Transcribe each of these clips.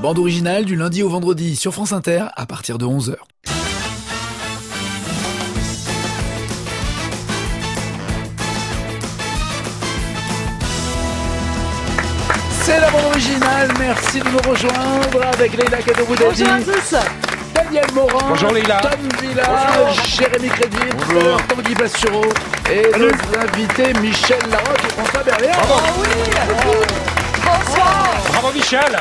bande originale du lundi au vendredi sur France Inter à partir de 11h. C'est la bande originale, merci de nous rejoindre avec Leïla Kadoroudadi. Bonjour à tous. Daniel Morin, bonjour Leïla. Tom Village, Jérémy Crédville, Tanguy Bastureau et nos invités Michel Larocque et François Berléand. Oh oui, François. Bravo Michel.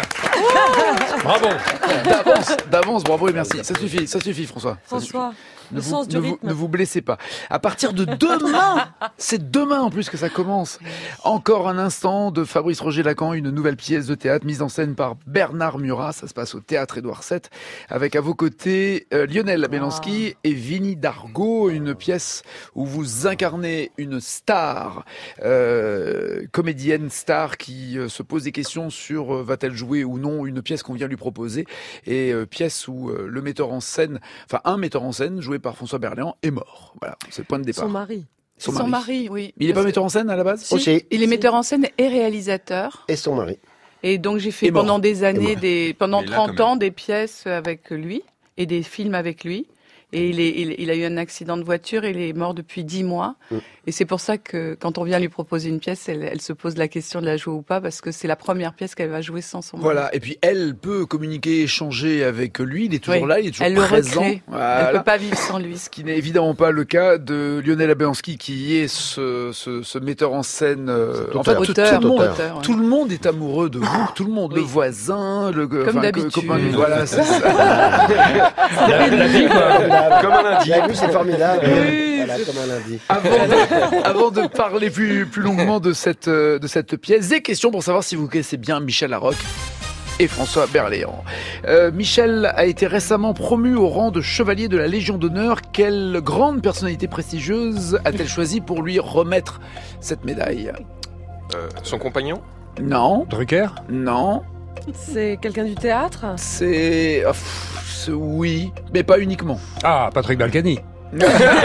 Bravo. D'avance, bravo et merci. Ça suffit François. François, Ne le sens du rythme. ne vous blessez pas. À partir de demain, c'est demain en plus que ça commence. Encore un instant de Fabrice Roger-Lacan, une nouvelle pièce de théâtre mise en scène par Bernard Murat. Ça se passe au Théâtre Édouard VII, avec à vos côtés Lionel Labelanski et Vinnie Dargaud, une pièce où vous incarnez une star, comédienne star qui se pose des questions sur va-t-elle jouer ou non une pièce qu'on vient lui proposer, et pièce où le metteur en scène, enfin un metteur en scène joué par François Berléand est mort. Voilà, c'est le point de départ. Son mari, oui. Il n'est pas metteur en scène à la base ? Aussi. Il est metteur en scène et réalisateur. Et son mari. Et donc j'ai fait pendant des années, pendant 30 ans, des pièces avec lui et des films avec lui. Et il a eu un accident de voiture, il est mort depuis 10 mois. Et c'est pour ça que quand on vient lui proposer une pièce, elle se pose la question de la jouer ou pas, parce que c'est la première pièce qu'elle va jouer sans son mari. Voilà, et puis elle peut communiquer, échanger avec lui, il est toujours là, il est toujours elle présent. Le recrée. Voilà. Elle ne peut pas vivre sans lui. Ce qui n'est évidemment pas le cas de Lionel Labelanski, qui est ce metteur en scène. En fait, tout le monde est amoureux de vous, tout le monde, le voisin, comme d'habitude. Copain, voilà, c'est ça. La vie, quoi. Comme un lundi. La vie, c'est formidable. Voilà, comme un lundi. Avant de parler plus longuement de cette pièce, des questions pour savoir si vous connaissez bien Michel Larocque et François Berléand. Michel a été récemment promu au rang de chevalier de la Légion d'honneur. Quelle grande personnalité prestigieuse a-t-elle choisi pour lui remettre cette médaille ? Son compagnon ? Non. Drucker ? Non. C'est quelqu'un du théâtre ? Oui, mais pas uniquement. Ah, Patrick Balkany. Non.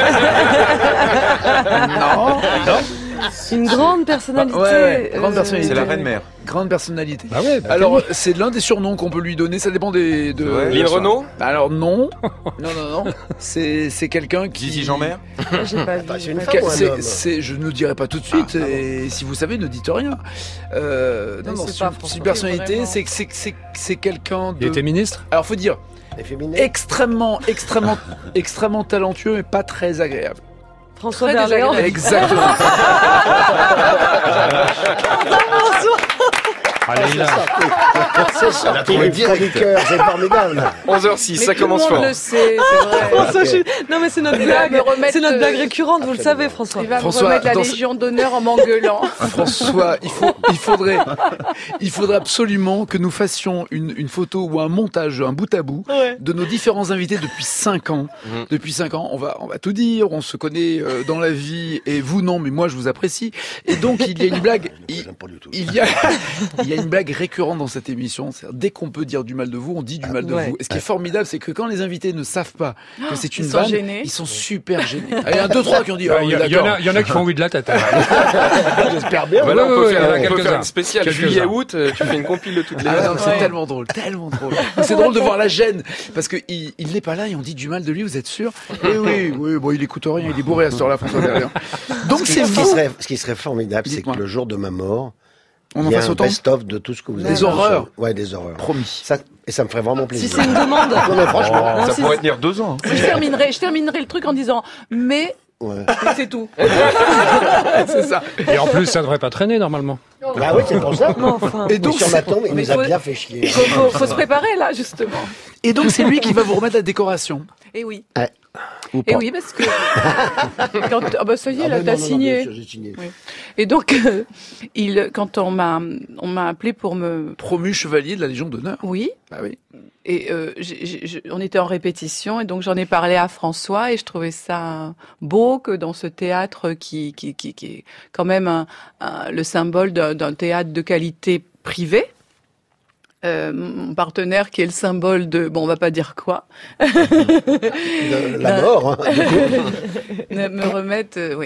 Une grande personnalité. Grande personnalité. C'est la reine-mère. Grande personnalité. Ah ouais, alors, c'est l'un des surnoms qu'on peut lui donner, ça dépend de... Lynn Renaud ? Alors non. Non. C'est quelqu'un qui... Zizi Jeanmaire ? J'ai pas vu. C'est une femme ou un homme ? Je ne dirai pas tout de suite, et si vous savez, ne dites rien. C'est une personnalité, c'est quelqu'un de... Il était ministre ? Alors, faut dire, extrêmement talentueux, mais pas très agréable. François Berléand. Exactement. Allez, là. C'est sorti le direct du cœur, c'est formidable. 11h06, ça commence fort. Tout le monde le sait, c'est vrai. François, Non mais c'est notre blague. C'est notre blague récurrente, vous le savez, François. Il va me remettre la Légion d'honneur en m'engueulant. François, il faudrait absolument que nous fassions une photo ou un montage, un bout à bout, de nos différents invités depuis 5 ans. Depuis 5 ans, on va tout dire, on se connaît dans la vie, et vous non, mais moi je vous apprécie. Et donc il y a une blague, il y a une blague récurrente dans cette émission, c'est dès qu'on peut dire du mal de vous, on dit du mal de vous. Et ce qui est formidable, c'est que quand les invités ne savent pas que c'est une vanne, ils sont super gênés. Il y en a 2-3 qui ont dit il y en a qui font oui de la tête. J'espère bien. Voilà, on peut faire quelques-uns. une spéciale juillet-aut, tu fais une compile de toutes les vannes. C'est tellement drôle. C'est drôle de voir la gêne, parce qu'il n'est pas là et on dit du mal de lui, vous êtes sûr ? Oui, bon, il écoute rien, il est bourré à cette heure-là, François Berléand. Donc c'est vous. Ce qui serait formidable, c'est que le jour de ma mort, on il y a fasse un autant best-of de tout ce que vous avez. Des horreurs. Ouais, des horreurs. Promis. Et ça me ferait vraiment plaisir. Si c'est une demande. Non, mais franchement. Ça pourrait tenir 2 ans. Je terminerai le truc en disant mais c'est tout. C'est ça. Et en plus, ça devrait pas traîner normalement. Ah oui, c'est pour ça. Et donc, sur ma tombe, il nous a bien fait chier. Faut se préparer là, justement. Et donc, c'est lui qui va vous remettre la décoration. Et oui. Ou pas. Et oui, parce que ça y est, là, t'as signé. J'ai signé. Oui. Et donc, quand on m'a appelé pour me promu chevalier de la Légion d'honneur. Oui. Bah oui. Et on était en répétition, et donc j'en ai parlé à François, et je trouvais ça beau que dans ce théâtre qui est quand même le symbole d'un théâtre de qualité privée. Mon partenaire qui est le symbole de... Bon, on va pas dire quoi. La mort. Me remettre... oui.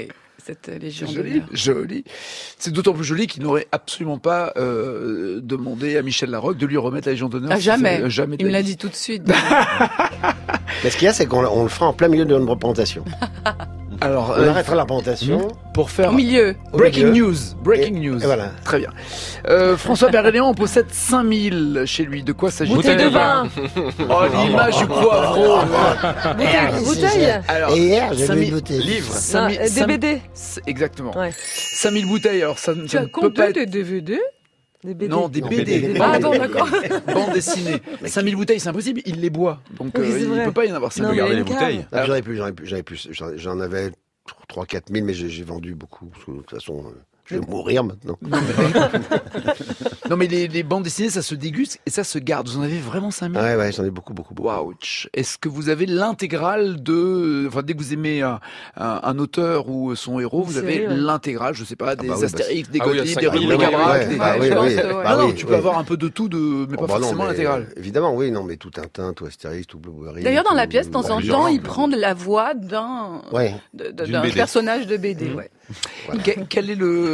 cette Légion Joli, d'honneur. joli. C'est d'autant plus joli qu'il n'aurait absolument pas demandé à Michel Larocque de lui remettre la Légion d'honneur. Ah, jamais. Jamais. de Il me la l'a vie. dit tout de suite. Mais ce qu'il y a, c'est qu'on le fera en plein milieu de notre représentation. Alors, On arrêtera la représentation. pour faire Au milieu. breaking milieu. news, breaking news. Et voilà. Très bien. François Berléand en possède 5000 chez lui. De quoi s'agit-il? Bouteille de vin. Oh, l'image du poivron. Bouteille. Alors, Et hier, j'ai vu 5000 une bouteille. Livre. Non, des BD. Exactement. Ouais. 5000 bouteilles. Alors, ça Tu ne as peut pas compté être... tes DVD? Des BD. Non, des Non, BD. BD. Ah bon, d'accord. Bande dessinée. 5000 bouteilles, c'est impossible. Il les boit. Donc, Oui, c'est il ne vrai. peut pas y en avoir Non, 5000. mais Regardez les une cave. bouteilles. Ah, j'en avais plus. J'en avais 3-4 000, mais j'ai vendu beaucoup. Parce que, de toute façon, je vais mourir maintenant. Non, mais les bandes dessinées, ça se déguste et ça se garde. Vous en avez vraiment 5000? Ouais, j'en ai beaucoup. Waouh. Est-ce que vous avez l'intégrale de... Enfin, dès que vous aimez un auteur ou son héros, vous Une avez série, ouais. l'intégrale, je sais pas, des bah oui, Astérix, des Ah oui, Gothic, à des 5000, Rubric à braque, ouais, des- bah Ouais, oui, je pense oui. que, ouais. Bah non, oui, tu oui. peux avoir un peu de tout, mais Oh, pas bah non, forcément mais, l'intégrale. Évidemment, oui, non, mais tout Tintin, tout Astérix, tout Blueberry. D'ailleurs, dans la tout- pièce, de temps en plusieurs temps, langues. il prend de la voix d'un Ouais. d'un BD. personnage de BD. Ouais. Quel est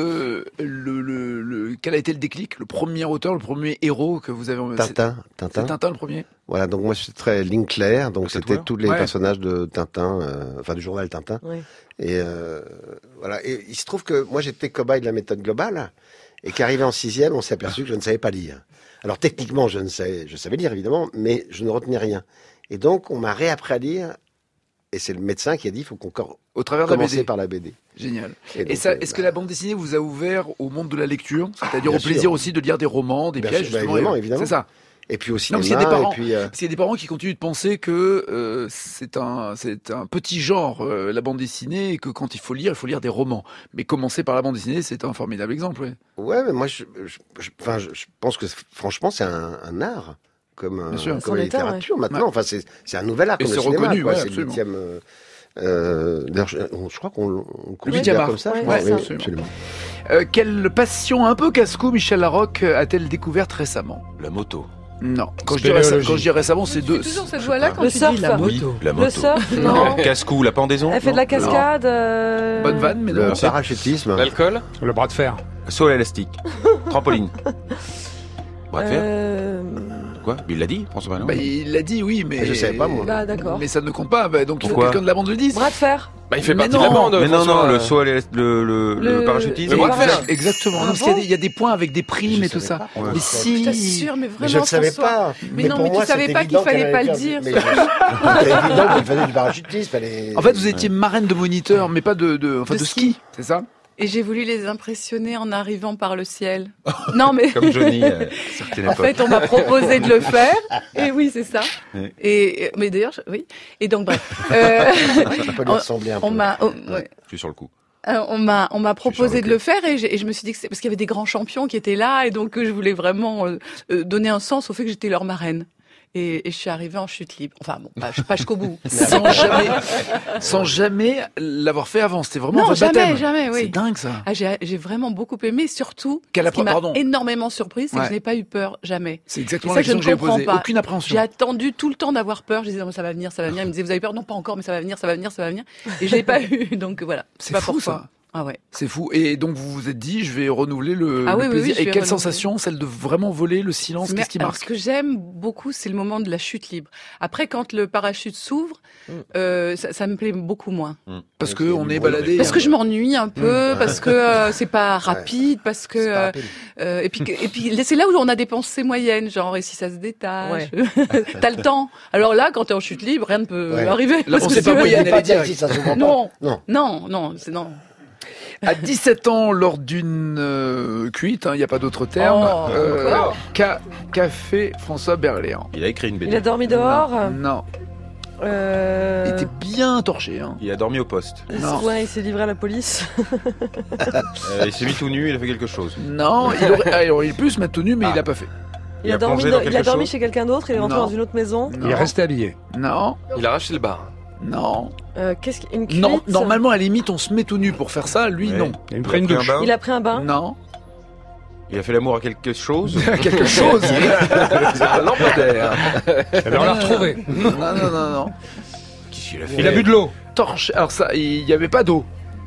quel a été le déclic, le premier auteur, le premier héros que vous avez C'est Tintin. Tintin le premier. Voilà, donc moi je suis très Linkler, donc c'était tatoueur. tous les Ouais. personnages de Tintin, enfin du journal Tintin. Oui. Et voilà, et il se trouve que moi j'étais cobaye de la méthode globale, et qu'arrivé en 6e, on s'est aperçu que je ne savais pas lire. Alors techniquement, je savais lire évidemment, mais je ne retenais rien. Et donc on m'a réappris à lire, et c'est le médecin qui a dit il faut qu'on Au travers de la commencer BD. par la BD. Génial. Et Et donc, ça, est-ce que la bande dessinée vous a ouvert au monde de la lecture, c'est-à-dire Bien au plaisir sûr. aussi de lire des romans, des Bien pièges, sûr, bah, justement, évidemment. C'est ça. Et puis au Non, cinéma, parce qu'il y a des parents. et puis Parce qu'il y a des parents qui continuent de penser que c'est un petit genre, la bande dessinée, et que quand il faut lire des romans. Mais commencer par la bande dessinée, c'est un formidable exemple. Ouais. ouais, mais moi je pense que franchement c'est un art. Comme, Bien sûr. comme C'en la est un, littérature maintenant. Enfin, c'est un nouvel art Et comme c'est le cinéma. reconnu, quoi. ouais, C'est le absolument. 8e. D'ailleurs, je crois qu'on le huitième considère art. comme ça. Ouais, je crois. c'est Oui, ça. absolument. Quelle passion un peu casse-cou Michel Larocque a-t-elle découverte récemment? La moto. Non. Quand Spéléologie. je dis récemment, c'est Tu deux. fais toujours cette voix-là quand Le tu surf. dis la Oui, moto. La Le moto. surf, non. Casse-cou, la pendaison. Elle fait de la Non. cascade. Bonne vanne, mais non. Le parachutisme. L'alcool. Le bras de fer. Saut à élastique. Trampoline. Bras de fer. Quoi? Il l'a dit, François Berléand. Bah, il l'a dit, oui, mais. Je savais pas, moi. Bah, d'accord. Mais ça ne compte pas. Bah, donc il faut Pourquoi que quelqu'un de la bande le dise. Bras de fer. Bah, il fait Mais partie de la non. bande. Mais non, François. le saut à l'élastique, le parachutisme. Le bras de fer. Voilà. Exactement. Ah Non, parce qu'il y a bon des- il y, a des points avec des primes et tout ça. Ouais. Mais Je si. t'assure, mais Mais vraiment, je ne savais François. pas. Mais non, pour mais tu moi, savais c'était pas qu'il évident fallait qu'elle pas allait le faire dire. du- mais C'était évident qu'il fallait du parachutisme. En fait, vous étiez marraine de moniteur, mais pas de De ski, c'est ça? Et j'ai voulu les impressionner en arrivant par le ciel. Non, mais Comme Johnny, certaines en époques. fait, on m'a proposé de le faire. Et oui, c'est ça. Oui. Mais d'ailleurs, oui. Et donc, bref. Ça peut lui ressembler un peu. On m'a, ouais. Je suis sur le coup. On m'a proposé sur de le faire et je me suis dit que c'est parce qu'il y avait des grands champions qui étaient là et donc je voulais vraiment donner un sens au fait que j'étais leur marraine. Et je suis arrivée en chute libre. Enfin bon, pas jusqu'au bout. sans jamais l'avoir fait avant. C'était vraiment Non, votre baptême. jamais, oui. C'est dingue, ça. Ah, j'ai vraiment beaucoup aimé. Surtout, Quelle ce qui m'a pardon. énormément surprise, c'est Ouais. que je n'ai pas eu peur, jamais. C'est exactement Et la ça, je question que ne j'ai posée. comprends pas. Aucune appréhension. J'ai attendu tout le temps d'avoir peur. Je disais, non, mais ça va venir, ça va venir. Il me disait, vous avez peur? Non, pas encore, mais ça va venir, ça va venir, ça va venir. Et je l'ai pas eu. Donc voilà. C'est pas fou, pourquoi. ça. Ah ouais. C'est fou. Et donc, vous vous êtes dit, je vais renouveler le Ah oui, oui, plaisir. oui, je Et vais quelle renouveler. sensation? Celle de vraiment voler, le silence, Mais qu'est-ce qui alors, marque? ce que j'aime beaucoup, c'est le moment de la chute libre. Après, quand le parachute s'ouvre, ça me plaît beaucoup moins. Parce que on est baladé. Parce que je m'ennuie un peu, parce que c'est pas rapide, parce C'est que pas rapide. et puis c'est là où on a des pensées moyennes, genre et si ça se détache, t'as le temps. Alors là, quand t'es en chute libre, rien ne peut Ouais. arriver. La parce pensée que pas tu veux- moyenne, Elle est elle est pas dire directe. si ça se voit pas. Non. Non. c'est non. À 17 ans, lors d'une cuite, il n'y a pas d'autre terme, Oh, qu'a fait François Berléand? Il a écrit une BD. Il a dormi dehors. Non. Il était bien torché. Hein. Il a dormi au poste. Non. Ouais, il s'est livré à la police. Il s'est mis tout nu, il a fait quelque chose. Non, il aurait pu se mettre tout nu, mais il l'a pas fait. Il a dormi, plongé dans il a quelque dormi chose. chez quelqu'un d'autre, il est rentré Non. dans une autre maison. Non. Il est resté habillé. Non, Il a arraché le bar. non. Une cuite. Non, normalement, à la limite, on se met tout nu pour faire ça. Lui, Ouais. non. Il a pris une Il a pris un douche. bain. Il a pris un bain. Non. Il a fait l'amour à quelque chose. Quelque chose. C'est un lampadaire. Alors, on l'a retrouvé. Non. Qu'est-ce qu'il a fait? Il a bu de l'eau. Torché. Alors ça, il n'y avait pas d'eau.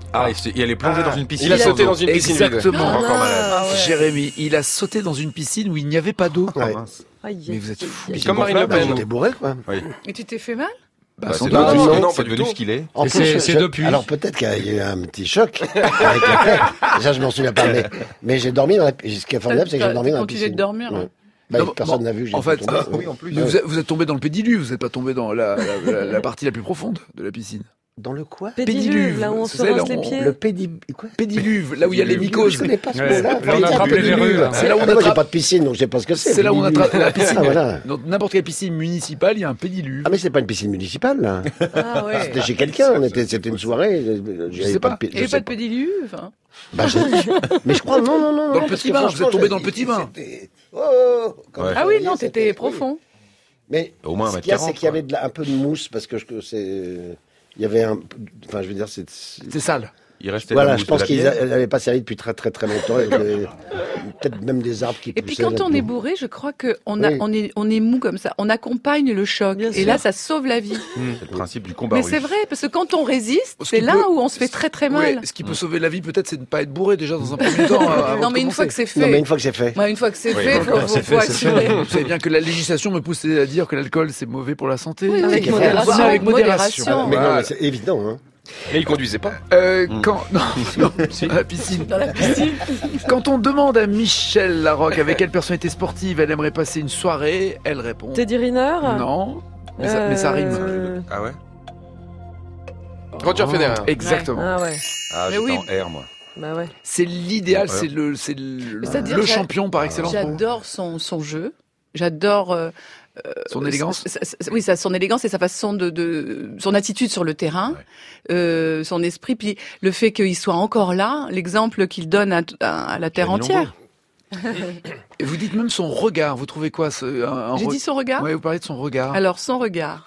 Ah, et elle est plongée dans une piscine. Il a sauté dans une piscine vide. Exactement. Encore malade. Ah ouais. Jérémy, il a sauté dans une piscine où il n'y avait pas d'eau. Ouais. Mais vous êtes fou. Comme Marine Le Bah, Pen. j'étais bourré, quoi. Et tu t'es fait mal? Bah, sans c'est doute. devenu- Non, non, pas c'est du devenu tout. ce qu'il est. En Et plus, c'est depuis. Alors peut-être qu'il y a eu un petit choc avec la tête. Déjà, je m'en souviens pas. Mais j'ai dormi dans la piscine. Ce qui est formidable, c'est que j'ai dormi dans la Continué piscine. de dormir. Ouais. Bah, Non, personne bon, n'a vu. J'ai en fait, tombé. Oui, en plus. Mais vous êtes tombé dans le pédiluve, vous n'êtes pas tombé dans la partie la plus profonde de la piscine. Dans le quoi? Pédiluve, là où on C'est se ça, là, rince les on- pieds. Le quoi? Pédiluve, là où il y a les Je mycoses. connais pas ce Ouais. mot-là. Là, on attrape les Pédiluve. verrues, là. C'est là où on Moi, j'ai attrape- pas de piscine, donc je sais pas ce que c'est. C'est là où on Pédiluve. attrape la piscine. Ah, voilà. Dans n'importe quelle piscine municipale, il y a un pédiluve. Ah, mais c'est pas une piscine municipale, là. Ah ouais. C'était chez quelqu'un. C'était une soirée. Je sais pas. Il n'y avait pas de pédiluve. Hein. Bah, mais je crois, non. Dans le parce petit que bain, franchement, vous êtes tombé j'ai- dans le petit bain. c'était- Oh, comme Ouais. Ah vous oui, voyez, non, c'était- t'étais oui. profond. Mais Au moins un ce mètre qu'il y a, c'est 40, qu'il y avait un peu de mousse, parce que il y avait un... Enfin, je veux dire, C'est sale. Il restait Voilà, la je mousse pense de la qu'ils bière. n'avaient pas servi depuis très très très longtemps. Avec peut-être même des arbres qui Et puis poussaient quand on là-dedans. est bourré, je crois qu'on Oui. on est mou comme ça. On accompagne le choc. Bien Et sûr. là, ça sauve la vie. C'est le principe du combat Mais russe. c'est vrai, parce que quand on résiste, Ce c'est qui là peut- où on se fait très très mal. Ouais, ce qui peut sauver la vie, peut-être, c'est de ne pas être bourré déjà dans un premier temps. avant Non, de mais une fois que commencer. c'est Non, mais fait. une fois que c'est fait. Moi, une fois que c'est Oui, fait, quand faut c'est fait, c'est assurer. Vous savez bien que la législation me pousse à dire que l'alcool c'est mauvais pour la santé. Oui, Avec oui, modération. Avec modération. Modération. Mais non, Voilà. mais c'est évident. Hein. Mais il conduisait pas. Quand non, dans la piscine. Dans la piscine. Quand on demande à Michel Larocque avec quelle personnalité sportive elle aimerait passer une soirée, elle répond Teddy Riner. non. Mais ça rime. Ah ouais? Roger Federer. Exactement. Ah ouais. Ah, Mais j'étais oui. en R, moi. Bah ouais. C'est l'idéal, Ouais. le C'est-à-dire que champion par excellence. pour vous. J'adore son jeu. J'adore Son élégance. Oui, son élégance et sa façon son attitude sur le terrain, son esprit, puis le fait qu'il soit encore là, l'exemple qu'il donne à la terre Gianni entière. Et vous dites même son regard. Vous trouvez quoi J'ai dit son regard. Ouais, vous parlez de son regard. Alors son regard.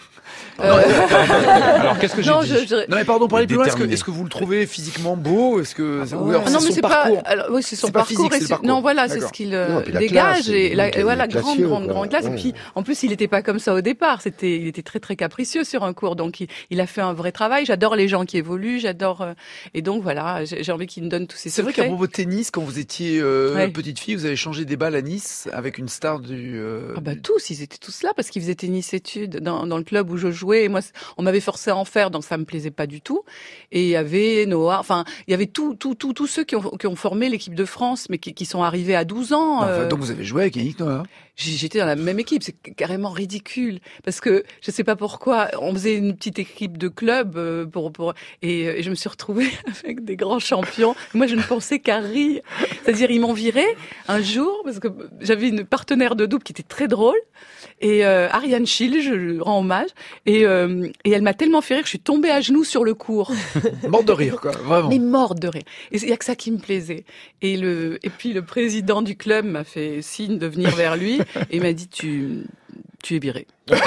Alors, qu'est-ce que j'ai non, dit Non mais pardon, pour aller plus loin, Déterminé. est-ce que vous le trouvez physiquement beau? Est-ce que ou alors Ah non, c'est mais son c'est parcours? pas. Alors, oui, c'est son C'est pas parcours. physique, c'est le parcours. Non, voilà, c'est D'accord. ce qu'il Non, et puis la dégage classe, et il est voilà, classieux, grande classe. ouais. Et puis, en plus, il n'était pas comme ça au départ. Il était très très capricieux sur un cours. Donc, il a fait un vrai travail. J'adore les gens qui évoluent. J'adore. Et donc voilà, j'ai envie qu'il me donne tous ses C'est vrai qu'à secrets. propos de tennis, quand vous étiez Ouais. petite fille, vous avez changé des balles à Nice avec une star du. Ah bah tous, ils étaient tous là parce qu'ils faisaient tennis-études dans le club où je jouais. Et moi, on m'avait forcé à en faire, donc ça me plaisait pas du tout. Et il y avait Noah, enfin, il y avait tous ceux qui ont formé l'équipe de France, mais qui sont arrivés à 12 ans. Enfin, donc vous avez joué avec Yannick Noah. J'étais dans la même équipe, c'est carrément ridicule parce que je sais pas pourquoi on faisait une petite équipe de club et je me suis retrouvée avec des grands champions. Moi, je ne pensais qu'à rire. C'est-à-dire, ils m'ont viré un jour parce que j'avais une partenaire de double qui était très drôle et Ariane Schill, je lui rends hommage et elle m'a tellement fait rire que je suis tombée à genoux sur le court. Morte de rire, quoi, vraiment. Mais morte de rire. Et il y a que ça qui me plaisait. Et puis le président du club m'a fait signe de venir vers lui et m'a dit tu es viré.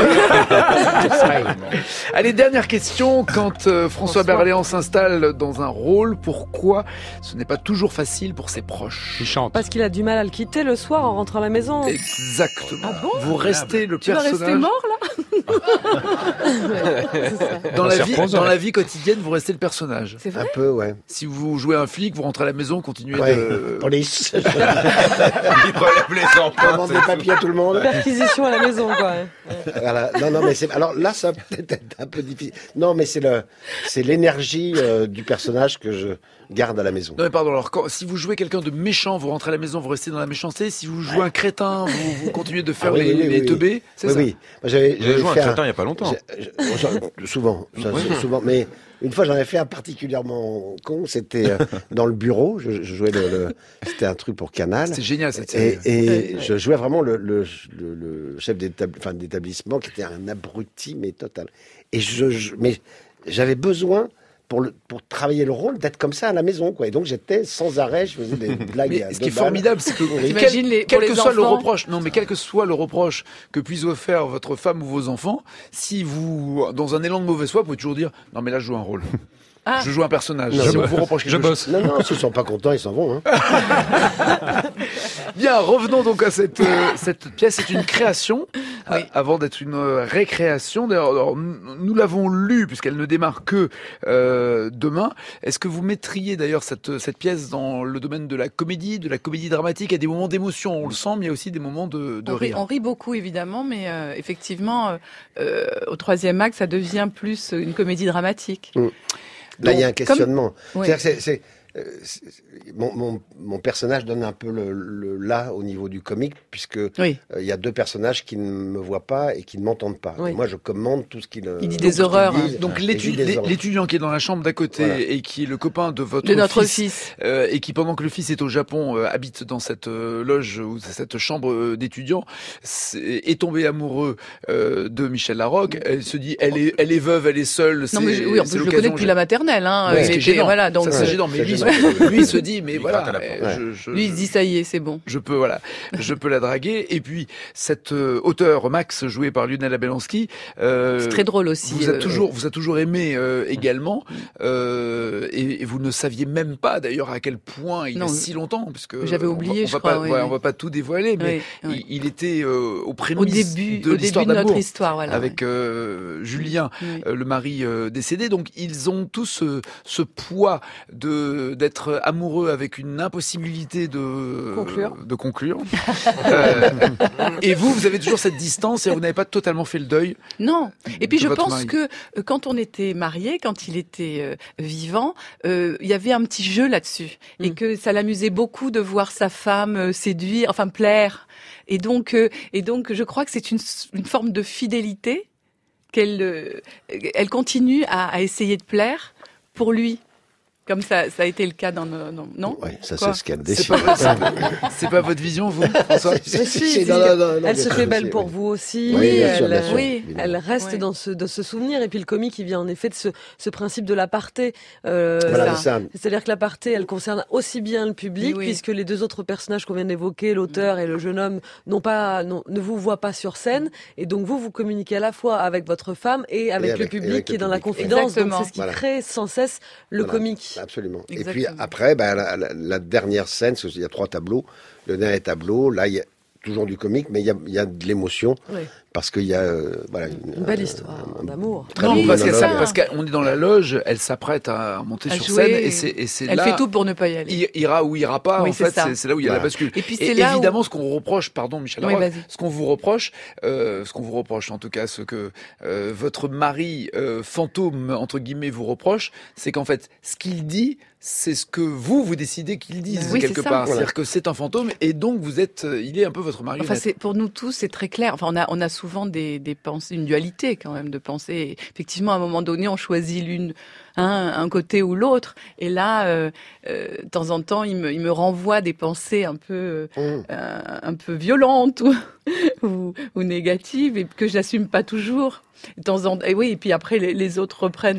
Allez, dernière question. Quand François Berléand s'installe dans un rôle, pourquoi ce n'est pas toujours facile pour ses proches? Il chante. Parce qu'il a du mal à le quitter le soir en rentrant à la maison. Exactement. Ah bon Vous restez le Tu vas personnage. rester mort là? Dans Ça la vie, reposerait. dans la vie quotidienne, vous restez le personnage. C'est Un vrai? peu, ouais. Si vous jouez un flic, vous rentrez à la maison, continuez Ouais. de. Police. Il relève les On empreintes. vend des papiers à tout le monde. Perquisition à la maison, quoi. Voilà. Non, mais c'est. Alors là, ça va peut-être être un peu difficile. Non, mais c'est l'énergie du personnage que je garde à la maison. Non mais pardon, alors si vous jouez quelqu'un de méchant, vous rentrez à la maison, vous restez dans la méchanceté. Si vous jouez un crétin, vous continuez de faire Ah oui, les oui. teubés, c'est Oui, ça? oui. Moi, j'avais J'ai joué un fait crétin il y a pas longtemps. souvent, souvent. Mais une fois, j'en ai fait un particulièrement con. C'était dans le bureau. Je jouais c'était un truc pour Canal. C'est génial cette série. Et je jouais vraiment le chef d'établissement qui était un abruti, mais total. Et mais j'avais besoin pour travailler le rôle d'être comme ça à la maison, quoi. Et donc j'étais sans arrêt, je faisais des blagues. Mais à ce qui est 2 balles. formidable, c'est que T'imagines quel pour que les soit le enfants. reproche, non mais quel que soit le reproche que puisse vous faire votre femme ou vos enfants, si vous, dans un élan de mauvaise foi, vous pouvez toujours dire non mais là je joue un rôle. Ah. Je joue un personnage. Non, Si on vous reproche Je quelque chose. bosse. Non, s'ils sont pas contents, ils s'en vont. Hein. Bien, revenons donc à cette pièce. C'est une création, Oui. avant d'être une récréation. D'ailleurs, alors, nous l'avons lue, puisqu'elle ne démarre que demain. Est-ce que vous mettriez d'ailleurs cette pièce dans le domaine de la comédie dramatique? Il y a des moments d'émotion, on le sent, mais il y a aussi des moments de rire. On rit beaucoup, évidemment, mais effectivement, au troisième acte, ça devient plus une comédie dramatique. Là, il y a un Donc, questionnement. Oui. C'est-à-dire que mon personnage donne un peu le là au niveau du comique, puisque Oui. il y a deux personnages qui ne me voient pas et qui ne m'entendent pas. Oui. Et moi, je commande tout ce qu'ils Il dit tout des ce qu'ils horreurs. disent. Donc Et je dis des horreurs. l'étudiant qui est dans la chambre d'à côté Voilà. et qui est le copain de votre De notre fils, fils. et qui pendant que le fils est au Japon habite dans cette loge ou cette chambre d'étudiant, est tombé amoureux de Michel Larocque. Elle se dit elle est veuve, elle est seule. Non, mais oui, en plus, je le connais depuis la maternelle. Hein. Ouais, Il ce qui est était- gênant. voilà, donc, ça c'est gênant, mais lui se dit mais Il voilà, gratte à la porte. lui, il se dit ça y est, c'est bon. je peux la draguer. Et puis cet auteur Max, joué par Lionel Abelansky, C'est très drôle aussi. vous a toujours aimé également, et vous ne saviez même pas d'ailleurs à quel point il y a Non, si longtemps, puisque j'avais oublié, on je va crois, pas, oui, ouais, oui. on va pas tout dévoiler, mais Oui, oui. il était aux Au prémices début de l'histoire de notre d'amour histoire, voilà. avec Julien, Oui. le mari décédé. Donc ils ont tous ce poids d'être amoureux avec une impossibilité de conclure. Et vous avez toujours cette distance et vous n'avez pas totalement fait le deuil. Non. Et puis de je votre pense mari. que quand on était mariés, quand il était vivant, il y avait un petit jeu là-dessus et que ça l'amusait beaucoup de voir sa femme séduire, enfin plaire. Et donc je crois que c'est une forme de fidélité qu'elle continue à essayer de plaire pour lui. Comme ça a été le cas dans non? Ouais, ça Quoi c'est ce qu'elle C'est décide. c'est pas votre vision, vous, François? Si, Non, elle bien se sûr, fait belle oui. pour vous aussi. Oui, bien sûr, elle, bien sûr, oui, évidemment. elle reste Ouais. dans ce souvenir. Et puis le comique, il vient en effet de ce principe de l'aparté. Voilà, ça. c'est ça. C'est-à-dire que l'aparté, elle concerne aussi bien le public, Oui. puisque les deux autres personnages qu'on vient d'évoquer, l'auteur et le jeune homme, ne vous voient pas sur scène. Et donc vous communiquez à la fois avec votre femme et avec le avec public qui est le dans la public. confidence. Donc Exactement. c'est ce qui Voilà. crée sans cesse le Voilà. comique. Absolument. Et Exactement. puis après, la dernière scène, parce qu'il y a 3 tableaux. Le dernier tableau, là, il y a toujours du comique, mais il y a de l'émotion, Oui. parce qu'il y a Une belle histoire d'amour. très Non, bon parce monologue. qu'on est dans la loge, elle s'apprête à monter À sur jouer, scène et c'est Elle là. fait tout pour ne pas y aller. Ira ou ira pas, Oui, en c'est fait, ça. c'est là où il y a la Voilà. bascule. Et puis c'est là évidemment, où- ce qu'on vous reproche, pardon Michel Oui, Larocque, vas-y. ce qu'on vous reproche en tout cas, ce que votre mari fantôme, entre guillemets, vous reproche, c'est qu'en fait, ce qu'il dit, c'est ce que vous décidez qu'il dise, Oui, quelque c'est ça. part. Voilà. C'est-à-dire que c'est un fantôme et donc il est un peu votre marionnette. Enfin, pour nous tous, c'est très clair. Enfin, on a souvent des pensées, une dualité quand même de pensées. Et effectivement, à un moment donné, on choisit un côté ou l'autre. Et là, de temps en temps, il me renvoie des pensées un peu violentes ou négatives et que j'assume pas toujours. De temps en temps, et oui, et puis après les autres reprennent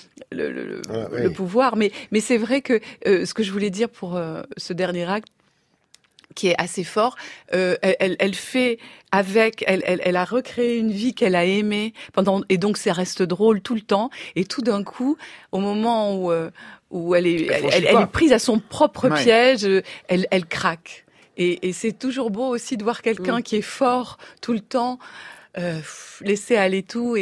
le pouvoir. Mais c'est vrai que ce que je voulais dire pour ce dernier acte, qui est assez fort, elle fait avec, elle a recréé une vie qu'elle a aimée et donc ça reste drôle tout le temps. Et tout d'un coup, au moment où elle est prise à son propre Ouais. piège, elle craque. Et c'est toujours beau aussi de voir quelqu'un qui est fort tout le temps, laisser aller tout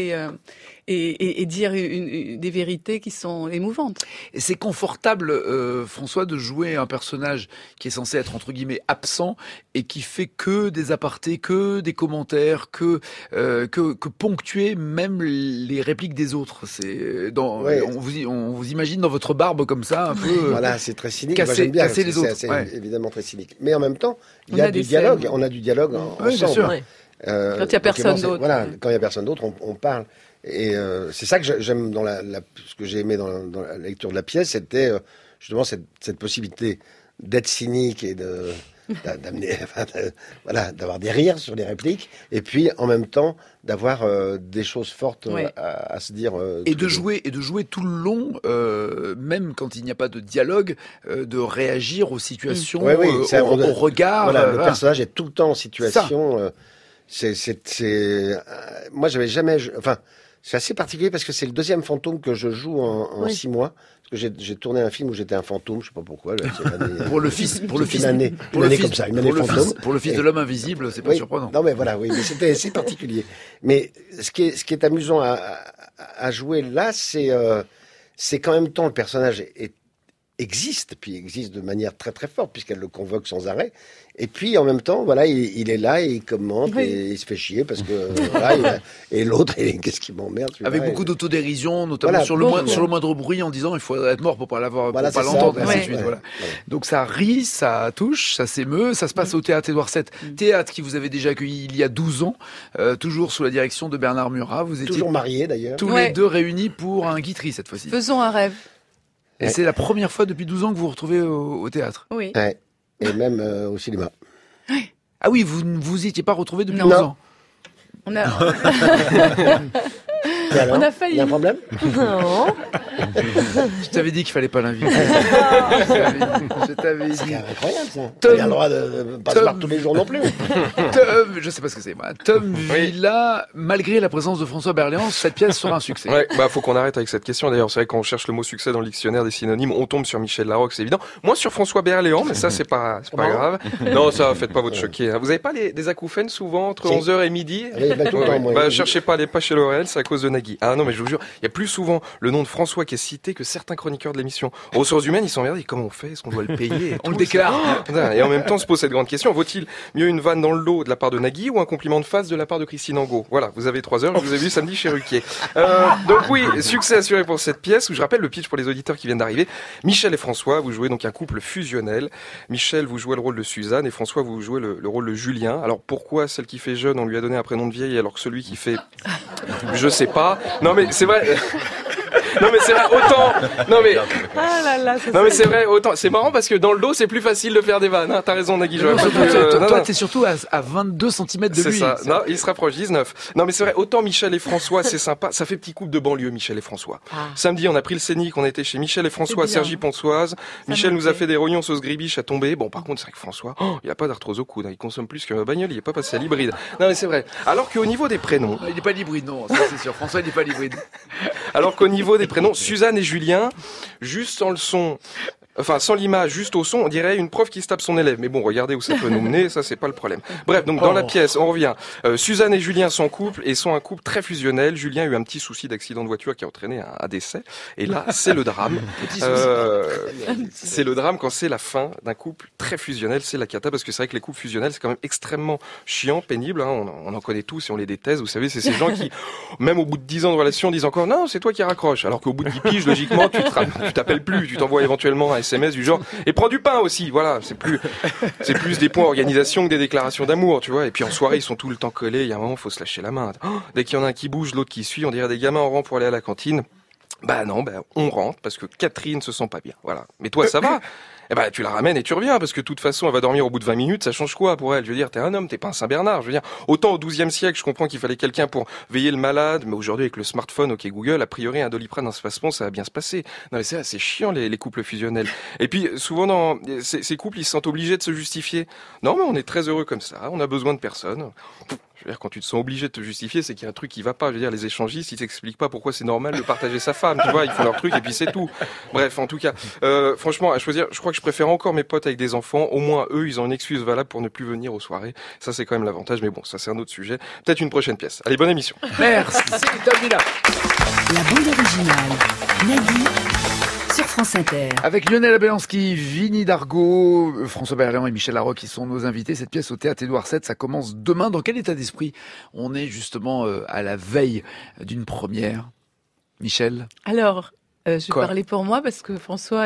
et dire des vérités qui sont émouvantes. Et c'est confortable, François, de jouer un personnage qui est censé être entre guillemets absent et qui fait que des apartés, que des commentaires, que ponctuer même les répliques des autres. C'est Ouais. on vous imagine dans votre barbe comme ça, un peu. Voilà, c'est très cynique. casser- Moi, j'aime bien, casser parce les que autres, c'est ouais. évidemment très cynique. Mais en même temps, il On y a a du des dialogue. scènes. On a du dialogue Oui, bien ensemble. sûr. Ouais. Quand il y a donc, personne c'est- d'autre. Voilà, quand il y a personne d'autre, on parle. Et c'est ça que j'aime dans ce que j'ai aimé dans la lecture de la pièce, c'était justement cette possibilité d'être cynique et d'amener, voilà, d'avoir des rires sur les répliques, et puis en même temps d'avoir des choses fortes Ouais. à se dire. Et tous de les deux. jouer tout le long, même quand il n'y a pas de dialogue, de réagir aux situations, Oui, oui, au regard. Voilà, le voilà. personnage est tout le temps en situation. Moi, j'avais jamais. Enfin, C'est assez particulier parce que c'est le deuxième fantôme que je joue en 6 mois. Parce que j'ai tourné un film où j'étais un fantôme, je sais pas pourquoi. Là, pour le fils, une année comme ça, une année fantôme. Pour le fils de l'homme invisible, c'est pas surprenant. Non mais voilà, oui, mais c'était assez particulier. Mais ce qui est amusant à jouer là, c'est qu'en même temps le personnage existe de manière très très forte puisqu'elle le convoque sans arrêt. Et puis en même temps, voilà, il est là et il commente et il se fait chier parce que et l'autre, qu'est-ce qui m'emmerde. Avec beaucoup d'autodérision, notamment sur le moindre bruit, en disant il faut être mort pour pas l'avoir, pour pas l'entendre, et ainsi de suite. Voilà. Donc ça rit, ça touche, ça s'émeut, ça se passe au théâtre Édouard VII, théâtre qui vous avait déjà accueilli il y a 12 ans, toujours sous la direction de Bernard Murat. Vous étiez toujours mariés d'ailleurs. Tous les deux réunis pour un Guitry cette fois-ci. Faisons un rêve. Et c'est la première fois depuis 12 ans que vous vous retrouvez au théâtre. Oui. Ouais. Et même au cinéma. Ah oui, vous ne vous étiez pas retrouvés depuis 12 ans. On a... On a failli. Il y a un problème? Non. Je t'avais dit qu'il fallait pas l'inviter. Je t'avais dit. C'est incroyable ça. Tom, il a le droit de pas se voir tous les jours non plus. Je sais pas ce que c'est moi. Tom Villa, malgré la présence de François Berléand, cette pièce sera un succès. Ouais, faut qu'on arrête avec cette question. D'ailleurs, c'est vrai quand on cherche le mot succès dans le dictionnaire des synonymes, on tombe sur Michel Larocque, c'est évident. Moi sur François Berléand, mais ça c'est pas grave. Non, ça faites pas votre choquer. Vous avez pas des acouphènes souvent entre 11h et midi? Cherchez pas, allez pas chez L'Oréal, c'est à cause de Nagui. Ah non, mais je vous jure, il y a plus souvent le nom de François qui est cité que certains chroniqueurs de l'émission. Aux ressources humaines, ils sont regardés. Comment on fait? Est-ce qu'on doit le payer? On le déclare. Et en même temps, on se pose cette grande question. Vaut-il mieux une vanne dans le lot de la part de Nagui ou un compliment de face de la part de Christine Angot? Voilà, vous avez 3 heures, je vous ai vu samedi chez Ruquier. Donc oui, succès assuré pour cette pièce où je rappelle le pitch pour les auditeurs qui viennent d'arriver. Michel et François, vous jouez donc un couple fusionnel. Michel, vous jouez le rôle de Suzanne et François, vous jouez le rôle de Julien. Alors pourquoi celle qui fait jeune, on lui a donné un prénom de vieille alors que celui qui fait... Je sais pas. Non mais c'est vrai. Non mais c'est vrai, autant. Non mais. Ah là là, non mais c'est vrai, autant. C'est marrant parce que dans le dos c'est plus facile de faire des vannes. Hein. T'as raison Nagui. Toi t'es surtout à 22 cm de lui. C'est ça. Non, il se rapproche 19. Non mais c'est vrai, autant Michel et François c'est sympa. Ça fait petit couple de banlieue Michel et François. Samedi on a pris le Scénic, on était chez Michel et François, Sergi Ponsoise. Michel nous a fait des rognons sauce gribiche à tomber. Bon par contre c'est vrai que François, il a pas d'arthrose au coude. Il consomme plus qu'un bagnole. Il est pas passé à l'hybride. Non mais c'est vrai. Alors qu'au niveau des prénoms, il est pas l'hybride non. Ça c'est sûr. François il est pas l'hybride. Alors qu'au niveau des prénoms, Suzanne et Julien, juste sans le son, enfin sans l'image, juste au son, on dirait une prof qui se tape son élève. Mais bon, regardez où ça peut nous mener, ça c'est pas le problème. Bref, donc dans la pièce, on revient. Suzanne et Julien sont en couple et sont un couple très fusionnel. Julien a eu un petit souci d'accident de voiture qui a entraîné un décès. Et là, c'est le drame. C'est le drame quand c'est la fin d'un couple très fusionnel, c'est la cata, parce que c'est vrai que les couples fusionnels, c'est quand même extrêmement chiant, pénible. Hein. On en connaît tous et on les déteste. Vous savez, c'est ces gens qui, même au bout de 10 ans de relation, disent encore non, c'est toi qui raccroche. Alors qu'au bout de 10 piges, logiquement, tu t'appelles plus, tu t'envoies éventuellement un SMS du genre et prends du pain aussi. Voilà, c'est plus des points organisation que des déclarations d'amour, tu vois. Et puis en soirée, ils sont tout le temps collés. Il y a un moment, faut se lâcher la main. Dès qu'il y en a un qui bouge, l'autre qui suit, on dirait des gamins en rang pour aller à la cantine. Bah non, on rentre parce que Catherine se sent pas bien. Voilà. Mais toi, ça va? Eh ben, tu la ramènes et tu reviens, parce que de toute façon, elle va dormir au bout de 20 minutes, ça change quoi pour elle? Je veux dire, t'es un homme, t'es pas un Saint-Bernard. Je veux dire, autant au XIIe siècle, je comprends qu'il fallait quelqu'un pour veiller le malade, mais aujourd'hui, avec le smartphone, ok Google, a priori, un Doliprane, un Spasmon, ça va bien se passer. Non, mais c'est chiant, les couples fusionnels. Et puis, souvent, dans ces couples, ils se sentent obligés de se justifier. Non, mais on est très heureux comme ça, on a besoin de personne. Je veux dire, quand tu te sens obligé de te justifier, c'est qu'il y a un truc qui va pas. Je veux dire, les échangistes, ils t'expliquent pas pourquoi c'est normal de partager sa femme, tu vois, ils font leur truc et puis c'est tout. Bref, en tout cas, franchement, à choisir, je crois que je préfère encore mes potes avec des enfants. Au moins, eux, ils ont une excuse valable pour ne plus venir aux soirées. Ça, c'est quand même l'avantage, mais bon, ça, c'est un autre sujet. Peut-être une prochaine pièce. Allez, bonne émission. Merci, Tom Villa. La bande originale, Nagui, sur France Inter. Avec Lionel Abelansky, Vinnie Dargaud, François Berléand et Michel Larocque qui sont nos invités. Cette pièce au théâtre Édouard VII, ça commence demain. Dans quel état d'esprit on est justement à la veille d'une première? Michel? Alors, je vais parler pour moi parce que François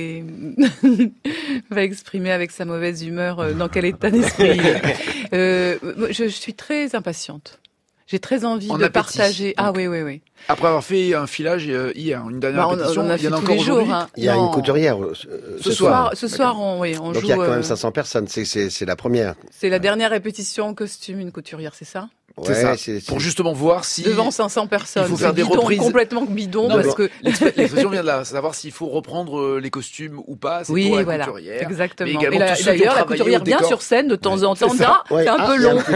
va exprimer avec sa mauvaise humeur dans quel état d'esprit il est. Je suis très impatiente. J'ai très envie de partager. Ah oui. Après avoir fait un filage hier, une dernière répétition, il y en a encore aujourd'hui. Il y a une couturière ce soir, on donc joue. il y a quand même 500 personnes. C'est la première. C'est la dernière répétition en costume, une couturière, c'est ça? C'est ça. Pour justement voir si... Devant 500 personnes. Il faut faire des bidon, reprises. Complètement bidon. Non, parce que... L'expression vient de là. Savoir s'il faut reprendre les costumes ou pas. C'est pour la couturière. Exactement. Mais également tous ceux qui ont d'ailleurs, la travaillé couturière au vient décor. sur scène de temps en temps. Ouais. C'est un peu long.